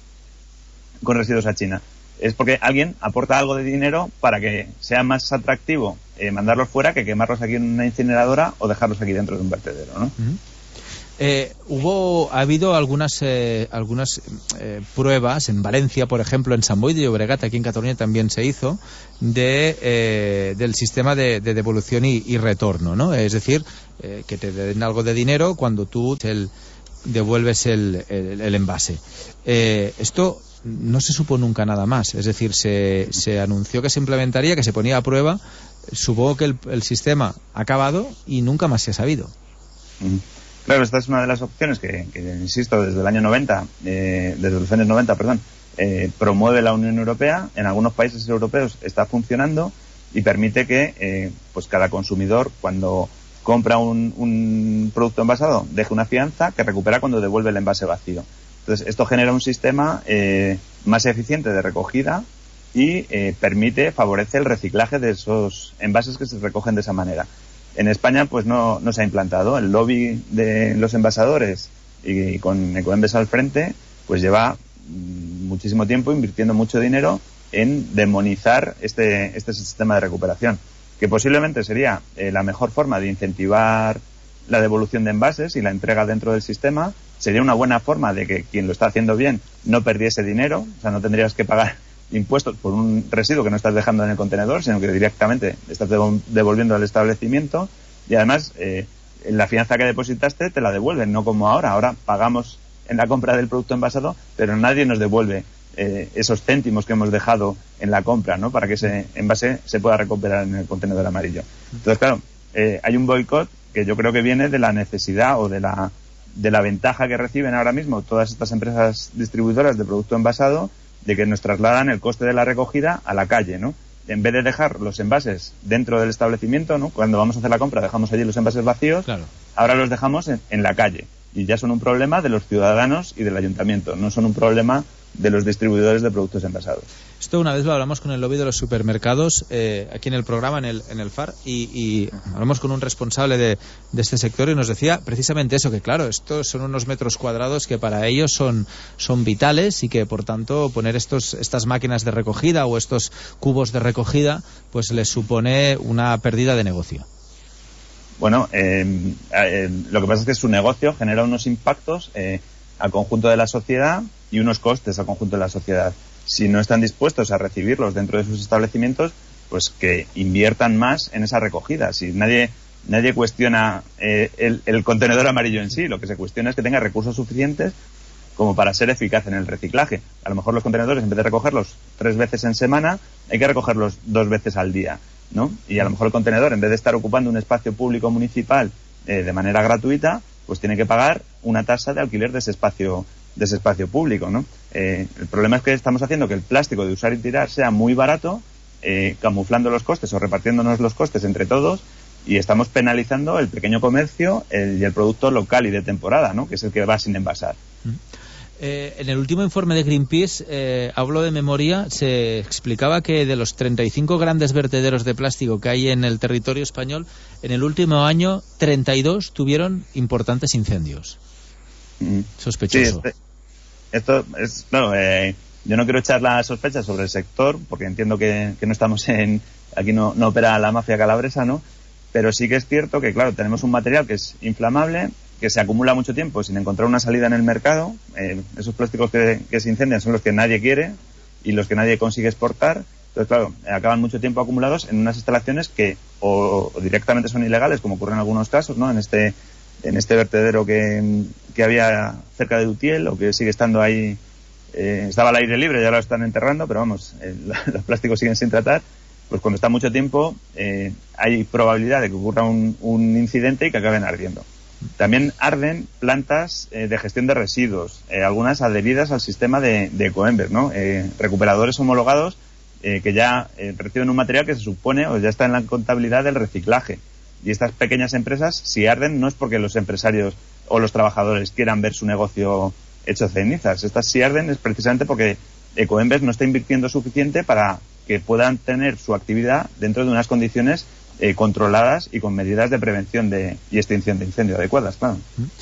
con residuos a China, es porque alguien aporta algo de dinero para que sea más atractivo mandarlos fuera que quemarlos aquí en una incineradora o dejarlos aquí dentro de un vertedero, ¿no? Ha habido algunas pruebas en Valencia, por ejemplo, en Sant Boi de Llobregat, aquí en Cataluña también se hizo, del sistema de devolución y retorno, ¿no? Es decir, que te den algo de dinero cuando tú devuelves el envase. Esto no se supo nunca nada más, es decir, se anunció que se implementaría, que se ponía a prueba. Supongo que el sistema ha acabado y nunca más se ha sabido. Claro, esta es una de las opciones que insisto, desde el año 90, desde los años 90, promueve la Unión Europea. En algunos países europeos está funcionando y permite que pues cada consumidor, cuando compra un producto envasado, deje una fianza que recupera cuando devuelve el envase vacío. Entonces, esto genera un sistema más eficiente de recogida y favorece el reciclaje de esos envases que se recogen de esa manera. En España pues no se ha implantado. El lobby de los envasadores, y con Ecoembes al frente, pues lleva muchísimo tiempo invirtiendo mucho dinero en demonizar este sistema de recuperación, que posiblemente sería la mejor forma de incentivar la devolución de envases y la entrega dentro del sistema. Sería una buena forma de que quien lo está haciendo bien no perdiese dinero, o sea, no tendrías que pagar impuestos por un residuo que no estás dejando en el contenedor, sino que directamente estás devolviendo al establecimiento, y además la fianza que depositaste te la devuelven, no como ahora pagamos en la compra del producto envasado, pero nadie nos devuelve esos céntimos que hemos dejado en la compra, ¿no? Para que ese envase se pueda recuperar en el contenedor amarillo. Entonces, claro, hay un boicot que yo creo que viene de la necesidad o de la ventaja que reciben ahora mismo todas estas empresas distribuidoras de producto envasado, de que nos trasladan el coste de la recogida a la calle, ¿no? En vez de dejar los envases dentro del establecimiento, ¿no? Cuando vamos a hacer la compra dejamos allí los envases vacíos, claro. Ahora los dejamos en la calle. Y ya son un problema de los ciudadanos y del ayuntamiento, no son un problema de los distribuidores de productos envasados. Esto una vez lo hablamos con el lobby de los supermercados aquí en el programa, en el FAR, y hablamos con un responsable de este sector y nos decía precisamente eso, que claro, estos son unos metros cuadrados que para ellos son vitales y que por tanto poner estas máquinas de recogida o estos cubos de recogida pues les supone una pérdida de negocio. Bueno, lo que pasa es que su negocio genera unos impactos al conjunto de la sociedad y unos costes al conjunto de la sociedad. Si no están dispuestos a recibirlos dentro de sus establecimientos, pues que inviertan más en esa recogida. Si nadie cuestiona el contenedor amarillo en sí, lo que se cuestiona es que tenga recursos suficientes como para ser eficaz en el reciclaje. A lo mejor los contenedores, en vez de recogerlos 3 veces en semana, hay que recogerlos 2 veces al día, ¿no? Y a lo mejor el contenedor, en vez de estar ocupando un espacio público municipal de manera gratuita, pues tiene que pagar una tasa de alquiler de ese espacio público, ¿no? El problema es que estamos haciendo que el plástico de usar y tirar sea muy barato, camuflando los costes o repartiéndonos los costes entre todos, y estamos penalizando el pequeño comercio y el producto local y de temporada, ¿no? Que es el que va sin envasar. En el último informe de Greenpeace, hablo de memoria, se explicaba que de los 35 grandes vertederos de plástico que hay en el territorio español, en el último año 32 tuvieron importantes incendios. Sospechoso. Sí, esto es, claro, yo no quiero echar la sospecha sobre el sector, porque entiendo que no estamos aquí no opera la mafia calabresa, ¿no? Pero sí que es cierto que, claro, tenemos un material que es inflamable, que se acumula mucho tiempo sin encontrar una salida en el mercado. Esos plásticos que se incendian son los que nadie quiere y los que nadie consigue exportar. Entonces, claro, acaban mucho tiempo acumulados en unas instalaciones que o directamente son ilegales, como ocurre en algunos casos, ¿no? En este vertedero que había cerca de Utiel, o que sigue estando ahí, estaba al aire libre, ya lo están enterrando, pero vamos, los plásticos siguen sin tratar. Pues cuando está mucho tiempo hay probabilidad de que ocurra un incidente y que acaben ardiendo. También arden plantas de gestión de residuos, algunas adheridas al sistema de Ecoembes, ¿no? Recuperadores homologados que ya reciben un material que se supone o ya está en la contabilidad del reciclaje. Y estas pequeñas empresas, si arden, no es porque los empresarios o los trabajadores quieran ver su negocio hecho cenizas. Estas si arden es precisamente porque Ecoembes no está invirtiendo suficiente para que puedan tener su actividad dentro de unas condiciones controladas y con medidas de prevención y extinción de incendio adecuadas, claro.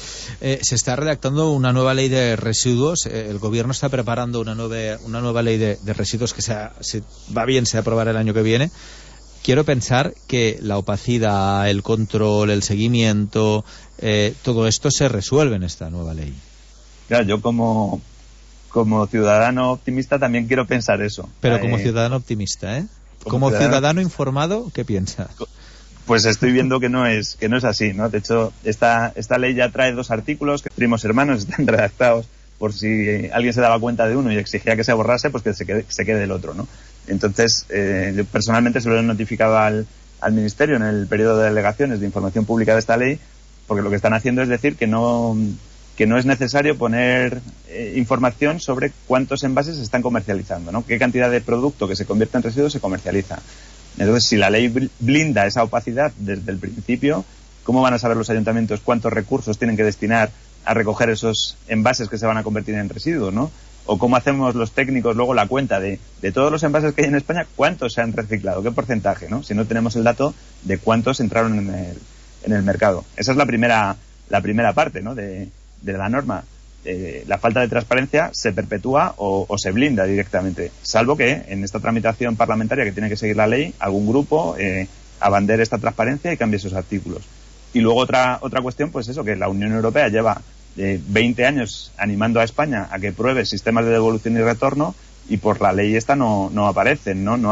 Se está redactando una nueva ley de residuos. El gobierno está preparando una nueva ley de residuos que se aprobará el año que viene. Quiero pensar que la opacidad, el control, el seguimiento, todo esto se resuelve en esta nueva ley. Claro, yo como ciudadano optimista también quiero pensar eso. Pero como ciudadano optimista, ¿eh? Como ciudadano informado, ¿qué piensa? Pues estoy viendo que no es así, ¿no? De hecho, esta ley ya trae 2 artículos que primos hermanos están redactados por si alguien se daba cuenta de uno y exigía que se borrase, pues que se quede el otro, ¿no? Entonces, yo personalmente se lo he notificado al Ministerio en el periodo de delegaciones de información pública de esta ley, porque lo que están haciendo es decir que no es necesario poner información sobre cuántos envases se están comercializando, ¿no? Qué cantidad de producto que se convierte en residuos se comercializa. Entonces, si la ley blinda esa opacidad desde el principio, ¿cómo van a saber los ayuntamientos cuántos recursos tienen que destinar a recoger esos envases que se van a convertir en residuos, ¿no? O cómo hacemos los técnicos luego la cuenta de todos los envases que hay en España, cuántos se han reciclado, qué porcentaje, ¿no? Si no tenemos el dato de cuántos entraron en el mercado. Esa es la primera parte, ¿no? De la norma. La falta de transparencia se perpetúa o se blinda directamente, salvo que en esta tramitación parlamentaria que tiene que seguir la ley, algún grupo abandere esta transparencia y cambie esos artículos. Y luego otra cuestión, pues eso, que la Unión Europea lleva 20 años animando a España a que pruebe sistemas de devolución y retorno, y por la ley esta no aparecen, ¿no?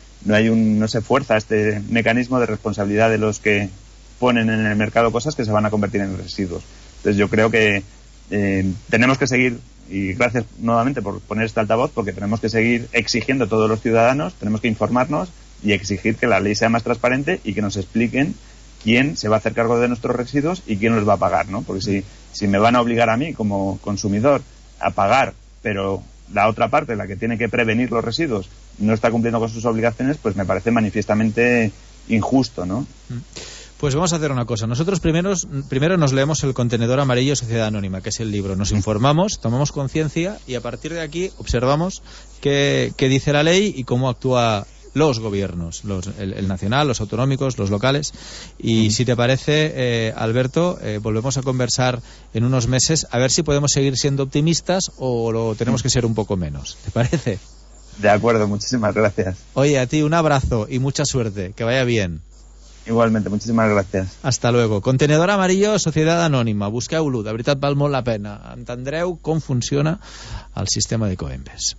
No se fuerza este mecanismo de responsabilidad de los que ponen en el mercado cosas que se van a convertir en residuos. Entonces yo creo que tenemos que seguir, y gracias nuevamente por poner este altavoz, porque tenemos que seguir exigiendo a todos los ciudadanos, tenemos que informarnos y exigir que la ley sea más transparente y que nos expliquen quién se va a hacer cargo de nuestros residuos y quién los va a pagar, ¿no? Porque si me van a obligar a mí como consumidor a pagar, pero la otra parte, la que tiene que prevenir los residuos, no está cumpliendo con sus obligaciones, pues me parece manifiestamente injusto, ¿no? Pues vamos a hacer una cosa. Nosotros primero nos leemos El contenedor amarillo Sociedad Anónima, que es el libro. Nos informamos, tomamos conciencia y a partir de aquí observamos qué dice la ley y cómo actúa los gobiernos, el nacional, los autonómicos, los locales. Y si te parece, Alberto, volvemos a conversar en unos meses a ver si podemos seguir siendo optimistas o lo tenemos que ser un poco menos. ¿Te parece? De acuerdo, muchísimas gracias. Oye, a ti un abrazo y mucha suerte. Que vaya bien. Igualmente, muchísimas gracias. Hasta luego. Contenedor amarillo, Societat Anònima. Busqueu-lo, de veritat val molt la pena. Entendreu com funciona el sistema de Coembes.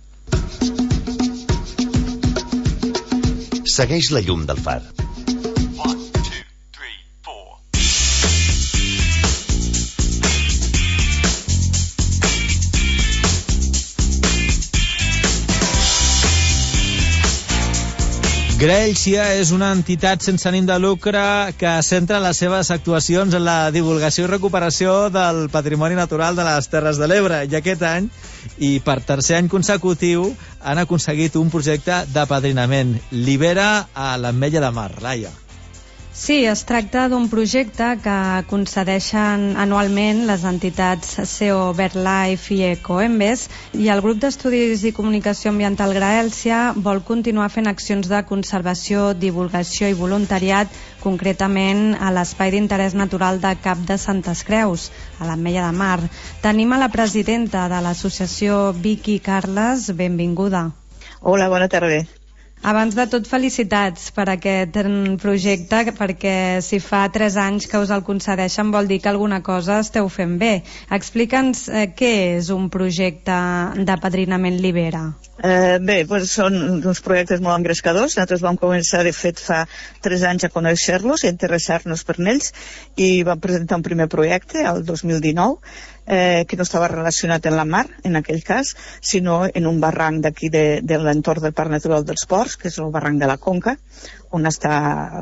Segueix la llum del far. Graelsia és una entitat sense ànim de lucre que centra les seves actuacions en la divulgació i recuperació del patrimoni natural de les Terres de l'Ebre. I aquest any, i per tercer any consecutiu, han aconseguit un projecte d'apadrinament. Libera a l'Ametlla de Mar. Laia. Sí, es tracta d'un projecte que concedeixen anualment les entitats CEO BirdLife i Ecoembes, i el grup d'estudis i comunicació ambiental Graelsia vol continuar fent accions de conservació, divulgació i voluntariat, concretament a l'espai d'interès natural de Cap de Santes Creus, a l'Ametlla de Mar. Tenim a la presidenta de l'associació, Vicky Carles. Benvinguda. Hola, bona tarda. Abans de tot, felicitats per aquest projecte, perquè si fa 3 anys que us el concedeixen vol dir que alguna cosa esteu fent bé. Explica'ns què és un projecte d'apadrinament Libera. Bé, doncs són uns projectes molt engrescadors. Nosaltres vam començar, de fet, fa 3 anys a conèixer-los i interessar-nos per ells, i vam presentar un primer projecte, el 2019, que no estava relacionat amb la mar, en aquell cas, sinó en un barranc d'aquí de l'entorn del Parc Natural dels Ports, que és el barranc de la Conca, on està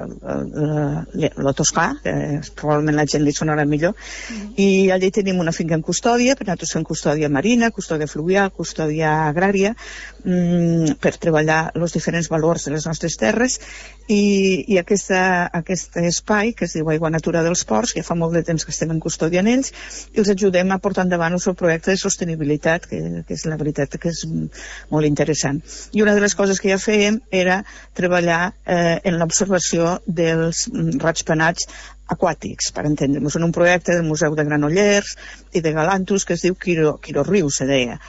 el Toscà, probablement la gent li sonarà millor, i allà tenim una finca en custòdia, per nosaltres fem custòdia marina, custòdia fluvial, custòdia agrària, per treballar els diferents valors de les nostres terres, i aquest espai, que es diu Aigua Natura dels Ports, ja fa molt de temps que estem en custòdia en ells, i els ajudem a portar endavant el seu projecte de sostenibilitat, que és la veritat que és molt interessant. I una de les coses que ja fèiem era treballar en l'observació dels ratpenats aquàtics, per entendre'ns, en un projecte del Museu de Granollers i de Galantus que es diu Quiro Riu, se deia.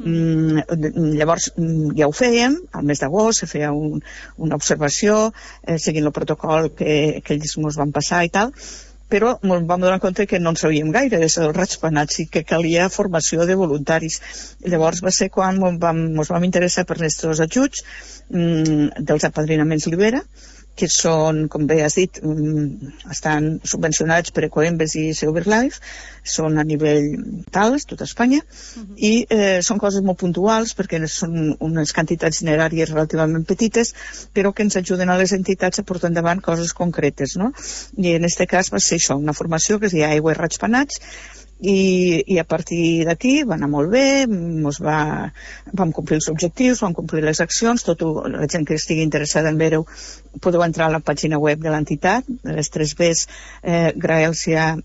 Llavors ja ho fèiem, al mes d'agost se feia una observació seguint el protocol que ells ens van passar i tal, però ens vam donar compte que no en sabíem gaire dels ratpenats i que calia formació de voluntaris. Llavors va ser quan ens vam interessar per aquests ajuts dels apadrinaments Libera, que són, com bé has dit, estan subvencionats per Ecoembes i CEO BirdLife, són a nivell tal, tot Espanya, i són coses molt puntuals perquè són unes quantitats dineràries relativament petites, però que ens ajuden a les entitats a portar endavant coses concretes, no? I en aquest cas va ser això, una formació que es deia Aigua i Ratpenats, i a partir d'aquí va anar molt bé, vam complir els objectius, vam complir les accions, la gent que estigui interessada en veure-ho podeu entrar a la pàgina web de l'entitat, les 3 Bs, Graelsia.org,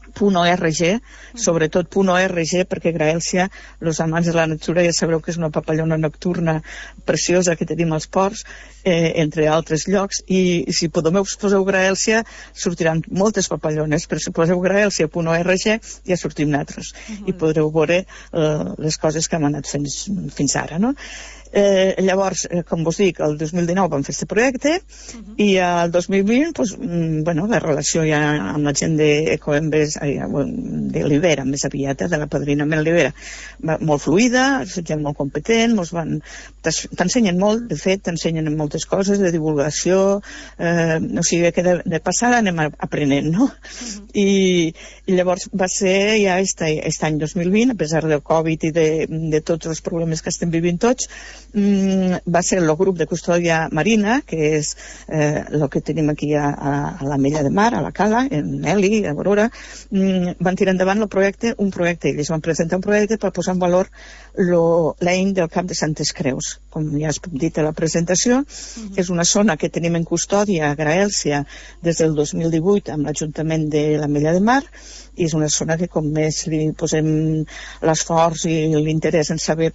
sobretot .org, perquè Graelsia, els amants de la natura, ja sabreu que és una papallona nocturna preciosa que tenim als ports, entre altres llocs, i si poseu Graelsia sortiran moltes papallones, però si poseu Graelsia.org ja sortim nosaltres i podreu veure les coses que hem anat fent fins ara, no? Llavors, com vos dic, el 2019 vam fer aquest projecte i el 2020, la relació ja amb la gent d'Ecoembes, de l'Ibera, més aviat, de l'apadrinament l'Ibera, molt fluida, gent molt competent, t'ensenyen molt, de fet, t'ensenyen moltes coses de divulgació, o sigui que de passada anem aprenent, no? I llavors va ser ja aquest any 2020, a pesar del Covid i de tots els problemes que estem vivint tots, va ser el grup de custòdia marina, que és el que tenim aquí a l'Ametlla de Mar, a la Cala, en Eli, a Aurora, van tirar endavant un projecte, ells van presentar un projecte per posar en valor l'any del Camp de Santes Creus. Com ja has dit a la presentació, és una zona que tenim en custòdia a Graèlcia des del 2018 amb l'Ajuntament de l'Ametlla de Mar, i és una zona que com més li posem l'esforç i l'interès en saber,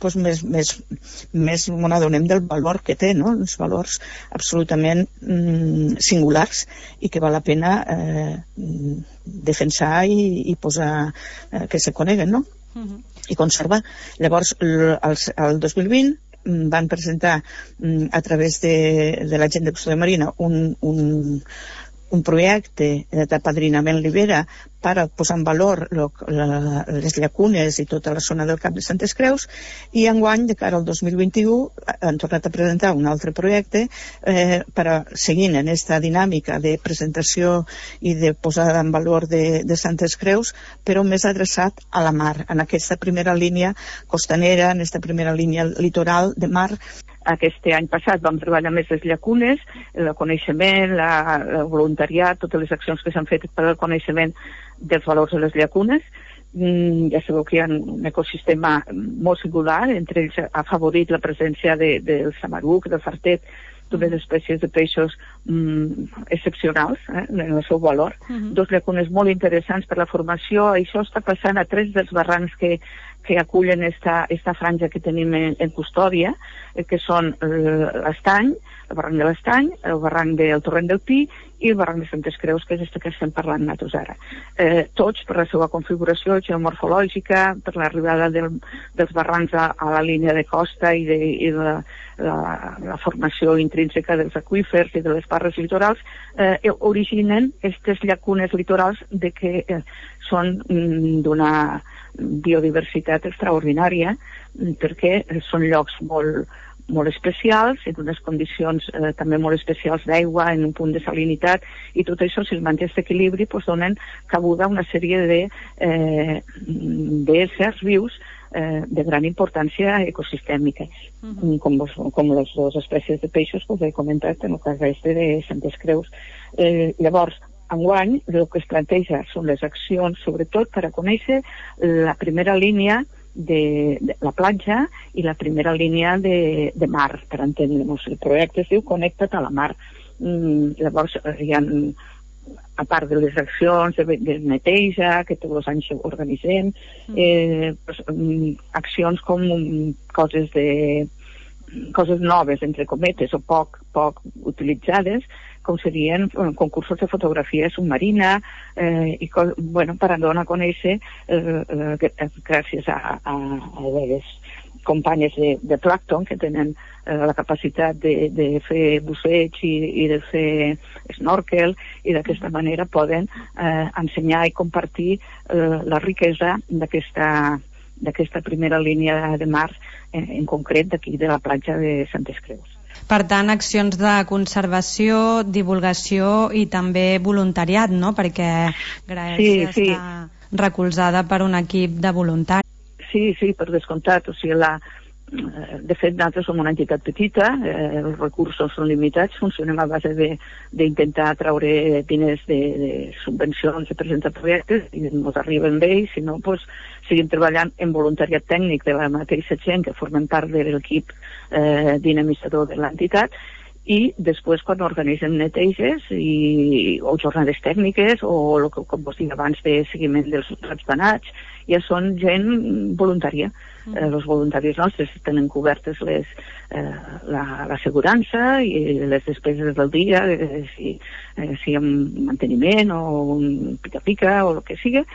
més n'adonem del valor que té, no? Uns valors absolutament singulars i que val la pena defensar i posar que se coneguen, no? I conservar. Llavors, el 2020 van presentar a través de la gent de Custòdia Marina un projecte d'apadrinament l'Ibera per posar en valor les llacunes i tota la zona del Camp de Santes Creus, i enguany, de cara al 2021, han tornat a presentar un altre projecte seguint en aquesta dinàmica de presentació i de posada en valor de Santes Creus, però més adreçat a la mar, en aquesta primera línia costanera, en aquesta primera línia litoral de mar. Aquest any passat vam treballar més les llacunes, el coneixement, el voluntariat, totes les accions que s'han fet per al coneixement dels valors de les llacunes. Ja sabeu que hi ha un ecosistema molt singular, entre ells ha favorit la presència del samaruc, del fartet, d'unes espècies de peixos excepcionals en el seu valor. Dos llacunes molt interessants per la formació. Això està passant a 3 dels barrancs que acullen esta franja que tenim en custòdia, que són l'Estany, el barranc de l'Estany, el barranc del Torrent del Pi i el barranc de Santes Creus, que és el que estem parlant nosaltres ara. Tots per la seva configuració geomorfològica, per l'arribada dels barrancs a la línia de costa i la formació intrínseca dels aqüífers i de les parres litorals, originen aquestes llacunes litorals que són d'una biodiversitat extraordinària, perquè són llocs molt especials, en unes condicions també molt especials d'aigua, en un punt de salinitat, i tot això, si es manté aquest equilibri, donen cabuda a una sèrie d'éssers vius de gran importància ecosistèmica, com les dues espècies de peixos que us he comentat en el cas de Santes Creus. Llavors, enguany, el que es planteja són les accions, sobretot per a conèixer la primera línia de la platja i la primera línia de mar, per entendre-nos. El projecte es diu Connecta't a la mar. Llavors, hi ha, a part de les accions de neteja, que tots els anys organitzem, accions com coses noves, entre cometes, o poc utilitzades, com serien concursos de fotografia submarina, per a donar a conèixer, gràcies a les companyes de plàncton que tenen la capacitat de fer busseig i de fer snorkel, i d'aquesta manera poden ensenyar i compartir la riquesa d'aquesta primera línia de mar, en concret d'aquí de la platja de Santes Creus. Per tant, accions de conservació, divulgació i també voluntariat, no? Perquè Graèlcia està recolzada per un equip de voluntaris. Sí, per descomptat. O sigui, de fet, nosaltres som una entitat petita, els recursos són limitats, funcionem a base d'intentar treure diners de subvencions, de presentar projectes, i ens arriben bé, i si no, seguim treballant en voluntariat tècnic de la mateixa gent que formen part de l'equip dinamitzador de l'entitat, i després quan organitzem neteges o jornades tècniques o el que, com vos dic abans, de seguiment dels ratpenats, ja són gent voluntària. Els voluntaris nostres tenen cobertes l'assegurança i les despeses del dia, si amb manteniment o un pica-pica o el que sigui,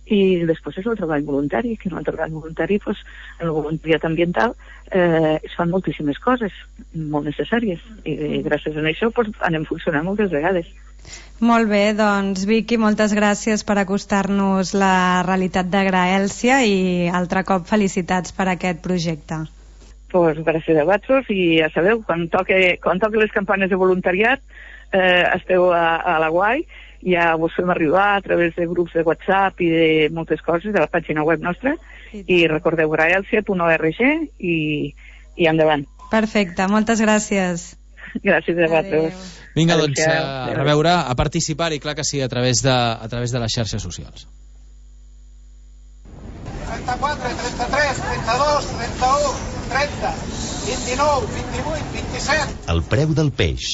i després és el treball voluntari, que en el treball voluntari, en el voluntariat ambiental, es fan moltíssimes coses molt necessàries, i gràcies a això anem funcionant moltes vegades. Molt bé, doncs Vicky, moltes gràcies per acostar-nos la realitat de Graèlcia i altre cop felicitats per aquest projecte. Gràcies a vosaltres, i ja sabeu, quan toque les campanes de voluntariat esteu a la guai, ja vos fem arribar a través de grups de WhatsApp i de moltes coses de la pàgina web nostra, i recordeu graelsia.org i endavant. Perfecte, moltes gràcies. Gràcies a vosaltres. Vinga, doncs, a reveure, a participar, i clar que sí, a través de les xarxes socials. 34, 33, 32, 31, 30, 29, 28, 27... El preu del peix.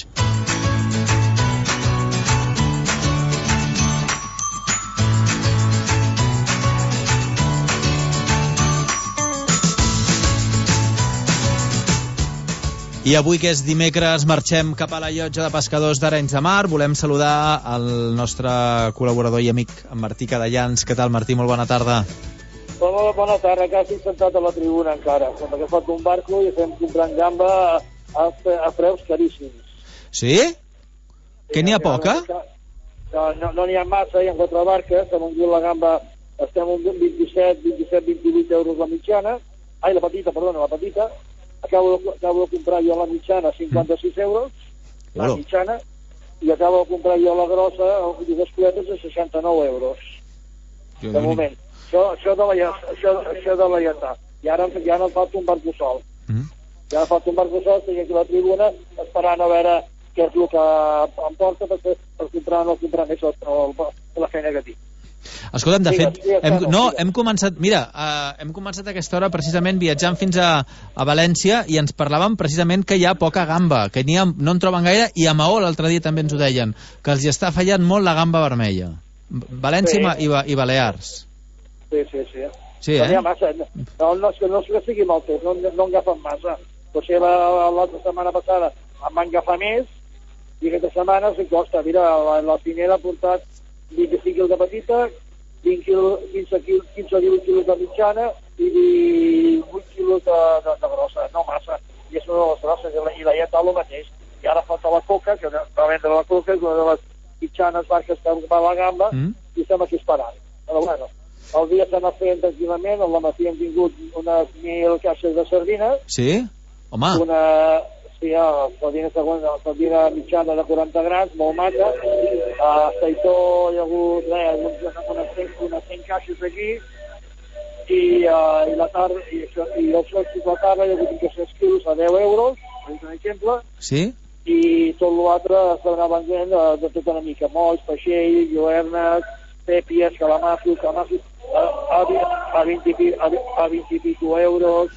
I avui, que és dimecres, marxem cap a la llotja de pescadors d'Arenys de Mar. Volem saludar el nostre col·laborador i amic, en Martí Cadellans. Què tal, Martí? Molt bona tarda. Bona tarda, que estic sentat a la tribuna encara. Hem agafat un barco i estem comprant gamba a preus caríssims. Sí? Que n'hi ha poca? No n'hi ha massa, hi ha 4 barques, hem vengut la gamba, estem en 27-28 euros la mitjana. La petita. Acabo de comprar jo la mitjana 56 euros, la mitjana, i acabo de comprar jo la grossa, dues cuetes, a 69 euros. De moment. Això de la lletà. I ara no falta un barco sol. Ja no falta un barco sol, estic aquí a la tribuna esperant a veure què és el que em porta per comprar o no comprar més la feina que tinc. Escolta'm, de fet, hem començat a aquesta hora precisament viatjant fins a València, i ens parlàvem precisament que hi ha poca gamba, que no en troben gaire, i a Maó l'altre dia també ens ho deien, que els hi està fallant molt la gamba vermella. València i Balears. Sí, no n'hi ha massa. No és que sigui molt temps, no en agafen massa. Potser l'altra setmana passada em van agafar més, i aquesta setmana s'hi costa. Mira, la Pineda ha portat 25 quilos de petita, 15 quilos de mitjana i 8 quilos de grossa, no massa. I és una de les grosses, i la lleta el mateix. I ara falta la coca, que va vendre la coca, és una de les mitjanes barques que va a la gamba, i estem aquí esperant. Però bueno, el dia s'ha anat fent tranquil·lament, al matí hem tingut unes 1.000 caixes de sardines. Sí? Home! Sardina mitjana de 40 grans, molt maca. A Saitó hi ha hagut unes 100 caixes aquí, i la tarda, i el sòlstic la tarda hi ha hagut 3 quilos a 10 euros, per exemple. Sí? I tot l'altre s'anava venent de tota una mica, molls, peixell, lluernes, pèpies, calamassos, a 20 i pico euros.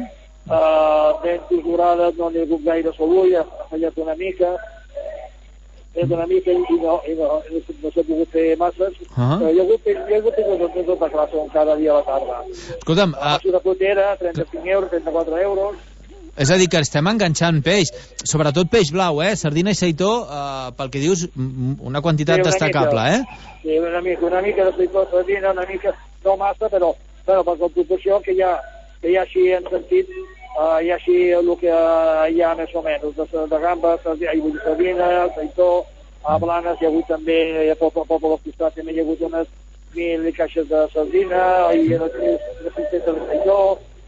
Dentos dorades no n'hi ha hagut gaire solull, ha fallat una mica i no s'ha pogut fer masses, però hi ha hagut de tota classe cada dia a la tarda. Escolta'm, de potera, 35 euros, 34 euros. És a dir, que estem enganxant peix, sobretot peix blau, sardina i seitó, pel que dius, una quantitat destacable, Sí, una mica de seitó, sardina, una mica, no massa, però per la proporció que hi ha així en sentit, hi ha així el que hi ha més o menys, de gambes, hi ha hagut sardina, seitó, a Blanes hi ha hagut també, a poble del costat també hi ha hagut unes 1.000 caixes de sardina, i una 500 de seitó.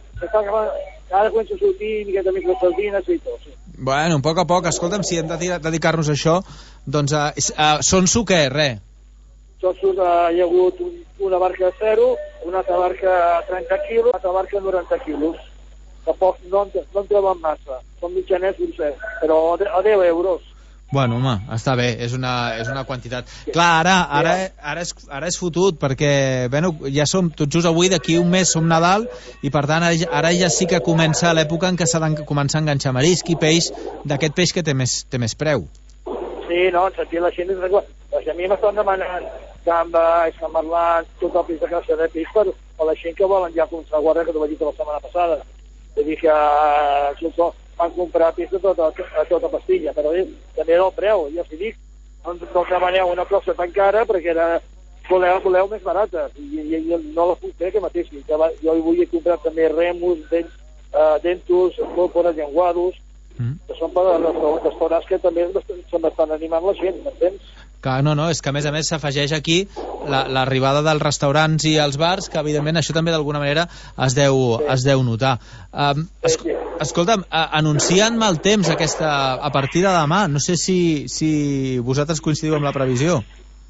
Ara comença a sortir una miqueta més de sardina, seitó. Bueno, a poc, escolta'm, si hem de dedicar-nos a això, doncs Sonso què, res? Sonso hi ha hagut una barca 0, una altra barca 30 quilos, una altra barca 90 quilos. Tampoc no en troben massa, són mitjanets però a 10 euros. Bueno, home, està bé, és una quantitat. Clar, ara és fotut, perquè ja som, tot just avui, d'aquí un mes som Nadal, i per tant ara ja sí que comença l'època en què s'ha de començar a enganxar marisc i peix, d'aquest peix que té més preu. Sí, no, en sentit la gent és regular. A mi m'estan demanant gamba, escamarlans, tot el peix de classe de peix, per a la gent que volen ja començar a guardar, que t'ho vaig dir la setmana passada. Vull dir que van comprar peix de tota pastilla, però també era el preu, ja us dic, no demaneu una cosa tan cara, perquè voleu més barates, i no les puc fer que mateix. Jo hi vull comprar també remus, dentus, pòlpores, llenguados, que són per als restaurants que també s'estan animant la gent, m'entens? No, és que a més s'afegeix aquí l'arribada dels restaurants i els bars, que evidentment això també d'alguna manera es deu notar. Escolta'm, anuncien mal temps a partir de demà. No sé si vosaltres coincidiu amb la previsió.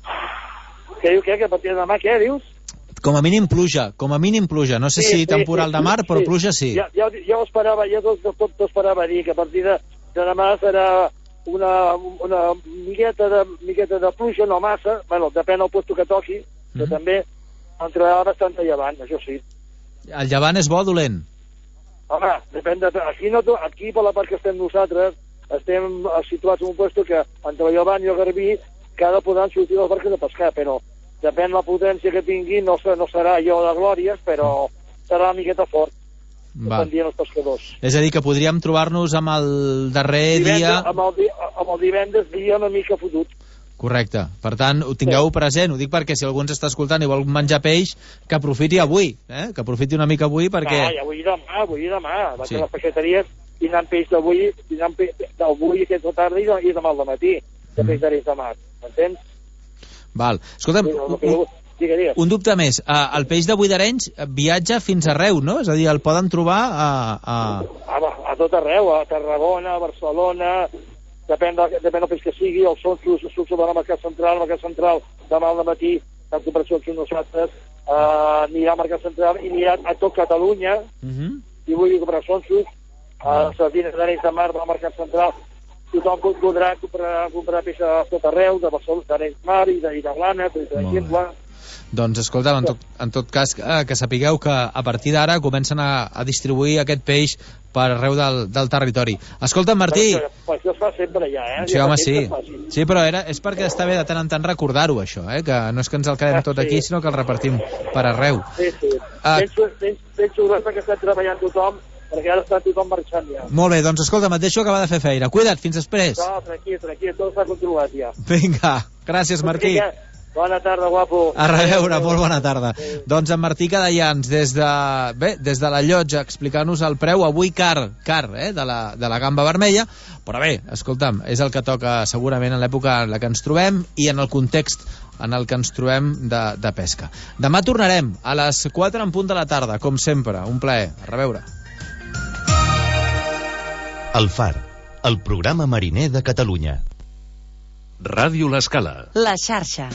Què diu, que a partir de demà, què dius? Com a mínim pluja. No sé si temporal de mar, però pluja sí. Ja ho esperava, tot esperava dir que a partir de demà serà una miqueta de pluja, no massa, bueno, depèn del puesto que toqui, però també entrarà bastant de llevant, això sí. El llevant és bo o dolent? Home, depèn de... Aquí, per la part que estem nosaltres, estem situats en un puesto que entre el llevant i el garbí cada podran sortir les barques de pescar, però depèn de la potència que tingui, no serà allò de glòries, però serà una miqueta fort. Dependien els pescadors. És a dir, que podríem trobar-nos amb el darrer dia... Amb el divendres dia una mica fotut. Correcte. Per tant, ho tingueu present. Ho dic perquè si algú ens està escoltant i vol menjar peix, que aprofiti avui, que aprofiti una mica avui perquè... Avui i demà. Vaig a les peixateries tindran peix d'avui aquesta tarda i demà al matí, de peix d'areix de mar. M'entens? Val. Escolta'm, un dubte més. El peix d'avui d'Arenys viatja fins a Reus, no? És a dir, el poden trobar a tot arreu, a Tarragona, a Barcelona, depèn del peix que sigui, els sonsos van al Mercat Central, demà al matí, en comparació amb nosaltres, anirà al Mercat Central i anirà a tot Catalunya, i vull comprar sonsos, sardines d'Arenys de Mar del Mercat Central, tothom podrà comprar peix a tot arreu, de Barcelona, d'Arenys Mar i de Blanes, per exemple. Doncs escolta'm, en tot cas que sapigueu que a partir d'ara comencen a distribuir aquest peix per arreu del territori. Escolta'm, Martí... Però això es fa sempre ja, Sí, home, sí. Sí, però és perquè està bé de tant en tant recordar-ho, això, que no és que ens el quedem tot aquí, sinó que el repartim per arreu. Sí. Penso que està treballant tothom, perquè ara està tothom marxant ja. Molt bé, doncs escolta'm, et deixo acabar de fer feina. Cuida't, fins després. No, tranquil, tot està controlat ja. Vinga, gràcies, Martí. Bona tarda, guapo. A reveure, molt bona tarda. Doncs en Martí Cadellans, des de la Llotja, explicant-nos el preu avui car, de la gamba vermella, però bé, escolta'm, és el que toca segurament en l'època en la que ens trobem i en el context en el que ens trobem de pesca. Demà tornarem a les 4 en punt de la tarda, com sempre. Un plaer. A reveure. El Far, el programa mariner de Catalunya. Ràdio L'Escala. La xarxa.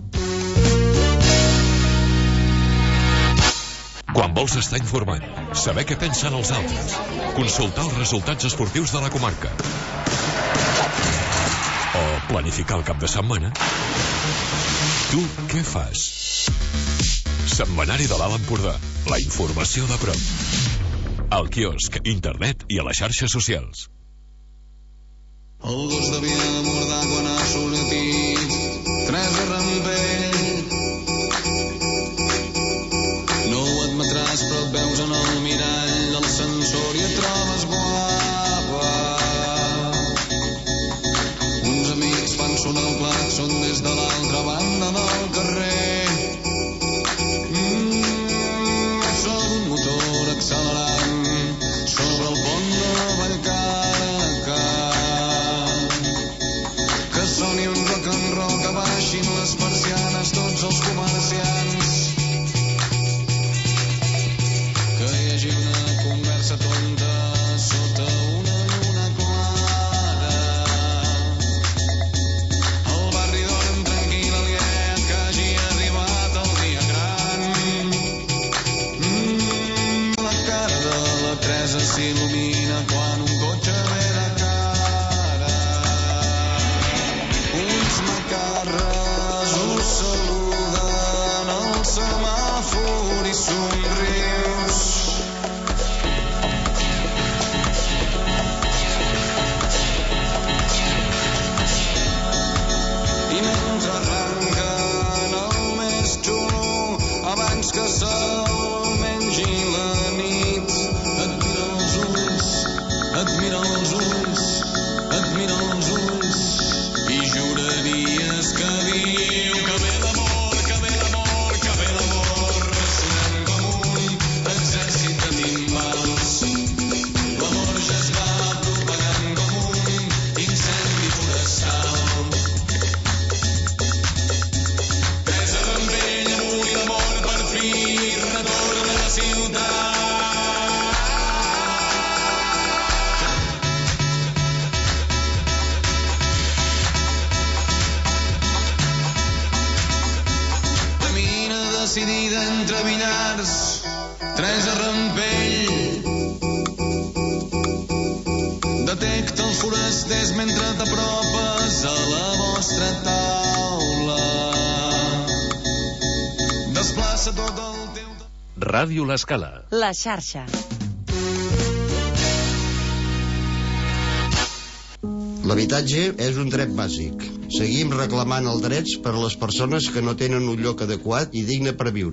Quan vols estar informat, saber què pensen els altres, consultar els resultats esportius de la comarca o planificar el cap de setmana, tu què fas? Setmanari de l'Alt Empordà, la informació de prop. Al quiosc, internet i a les xarxes socials. El gos devia mordar quan ha sortit 3 de rampell. No ho admetràs, però et veus en el mirall del sensor i et trobes guapa. Uns amics fan sonar el claxon des de l'altra banda del carrer. Són un motor accelerant sobre el pont de Vallcarca. decidida entre billars, 3 a rampell. Detecta els forasters mentre t'apropes a la vostra taula. Desplaça tot el teu... Ràdio L'Escala. La xarxa. L'habitatge és un dret bàsic. Seguim reclamant els drets per a les persones que no tenen un lloc adequat i digne per viure.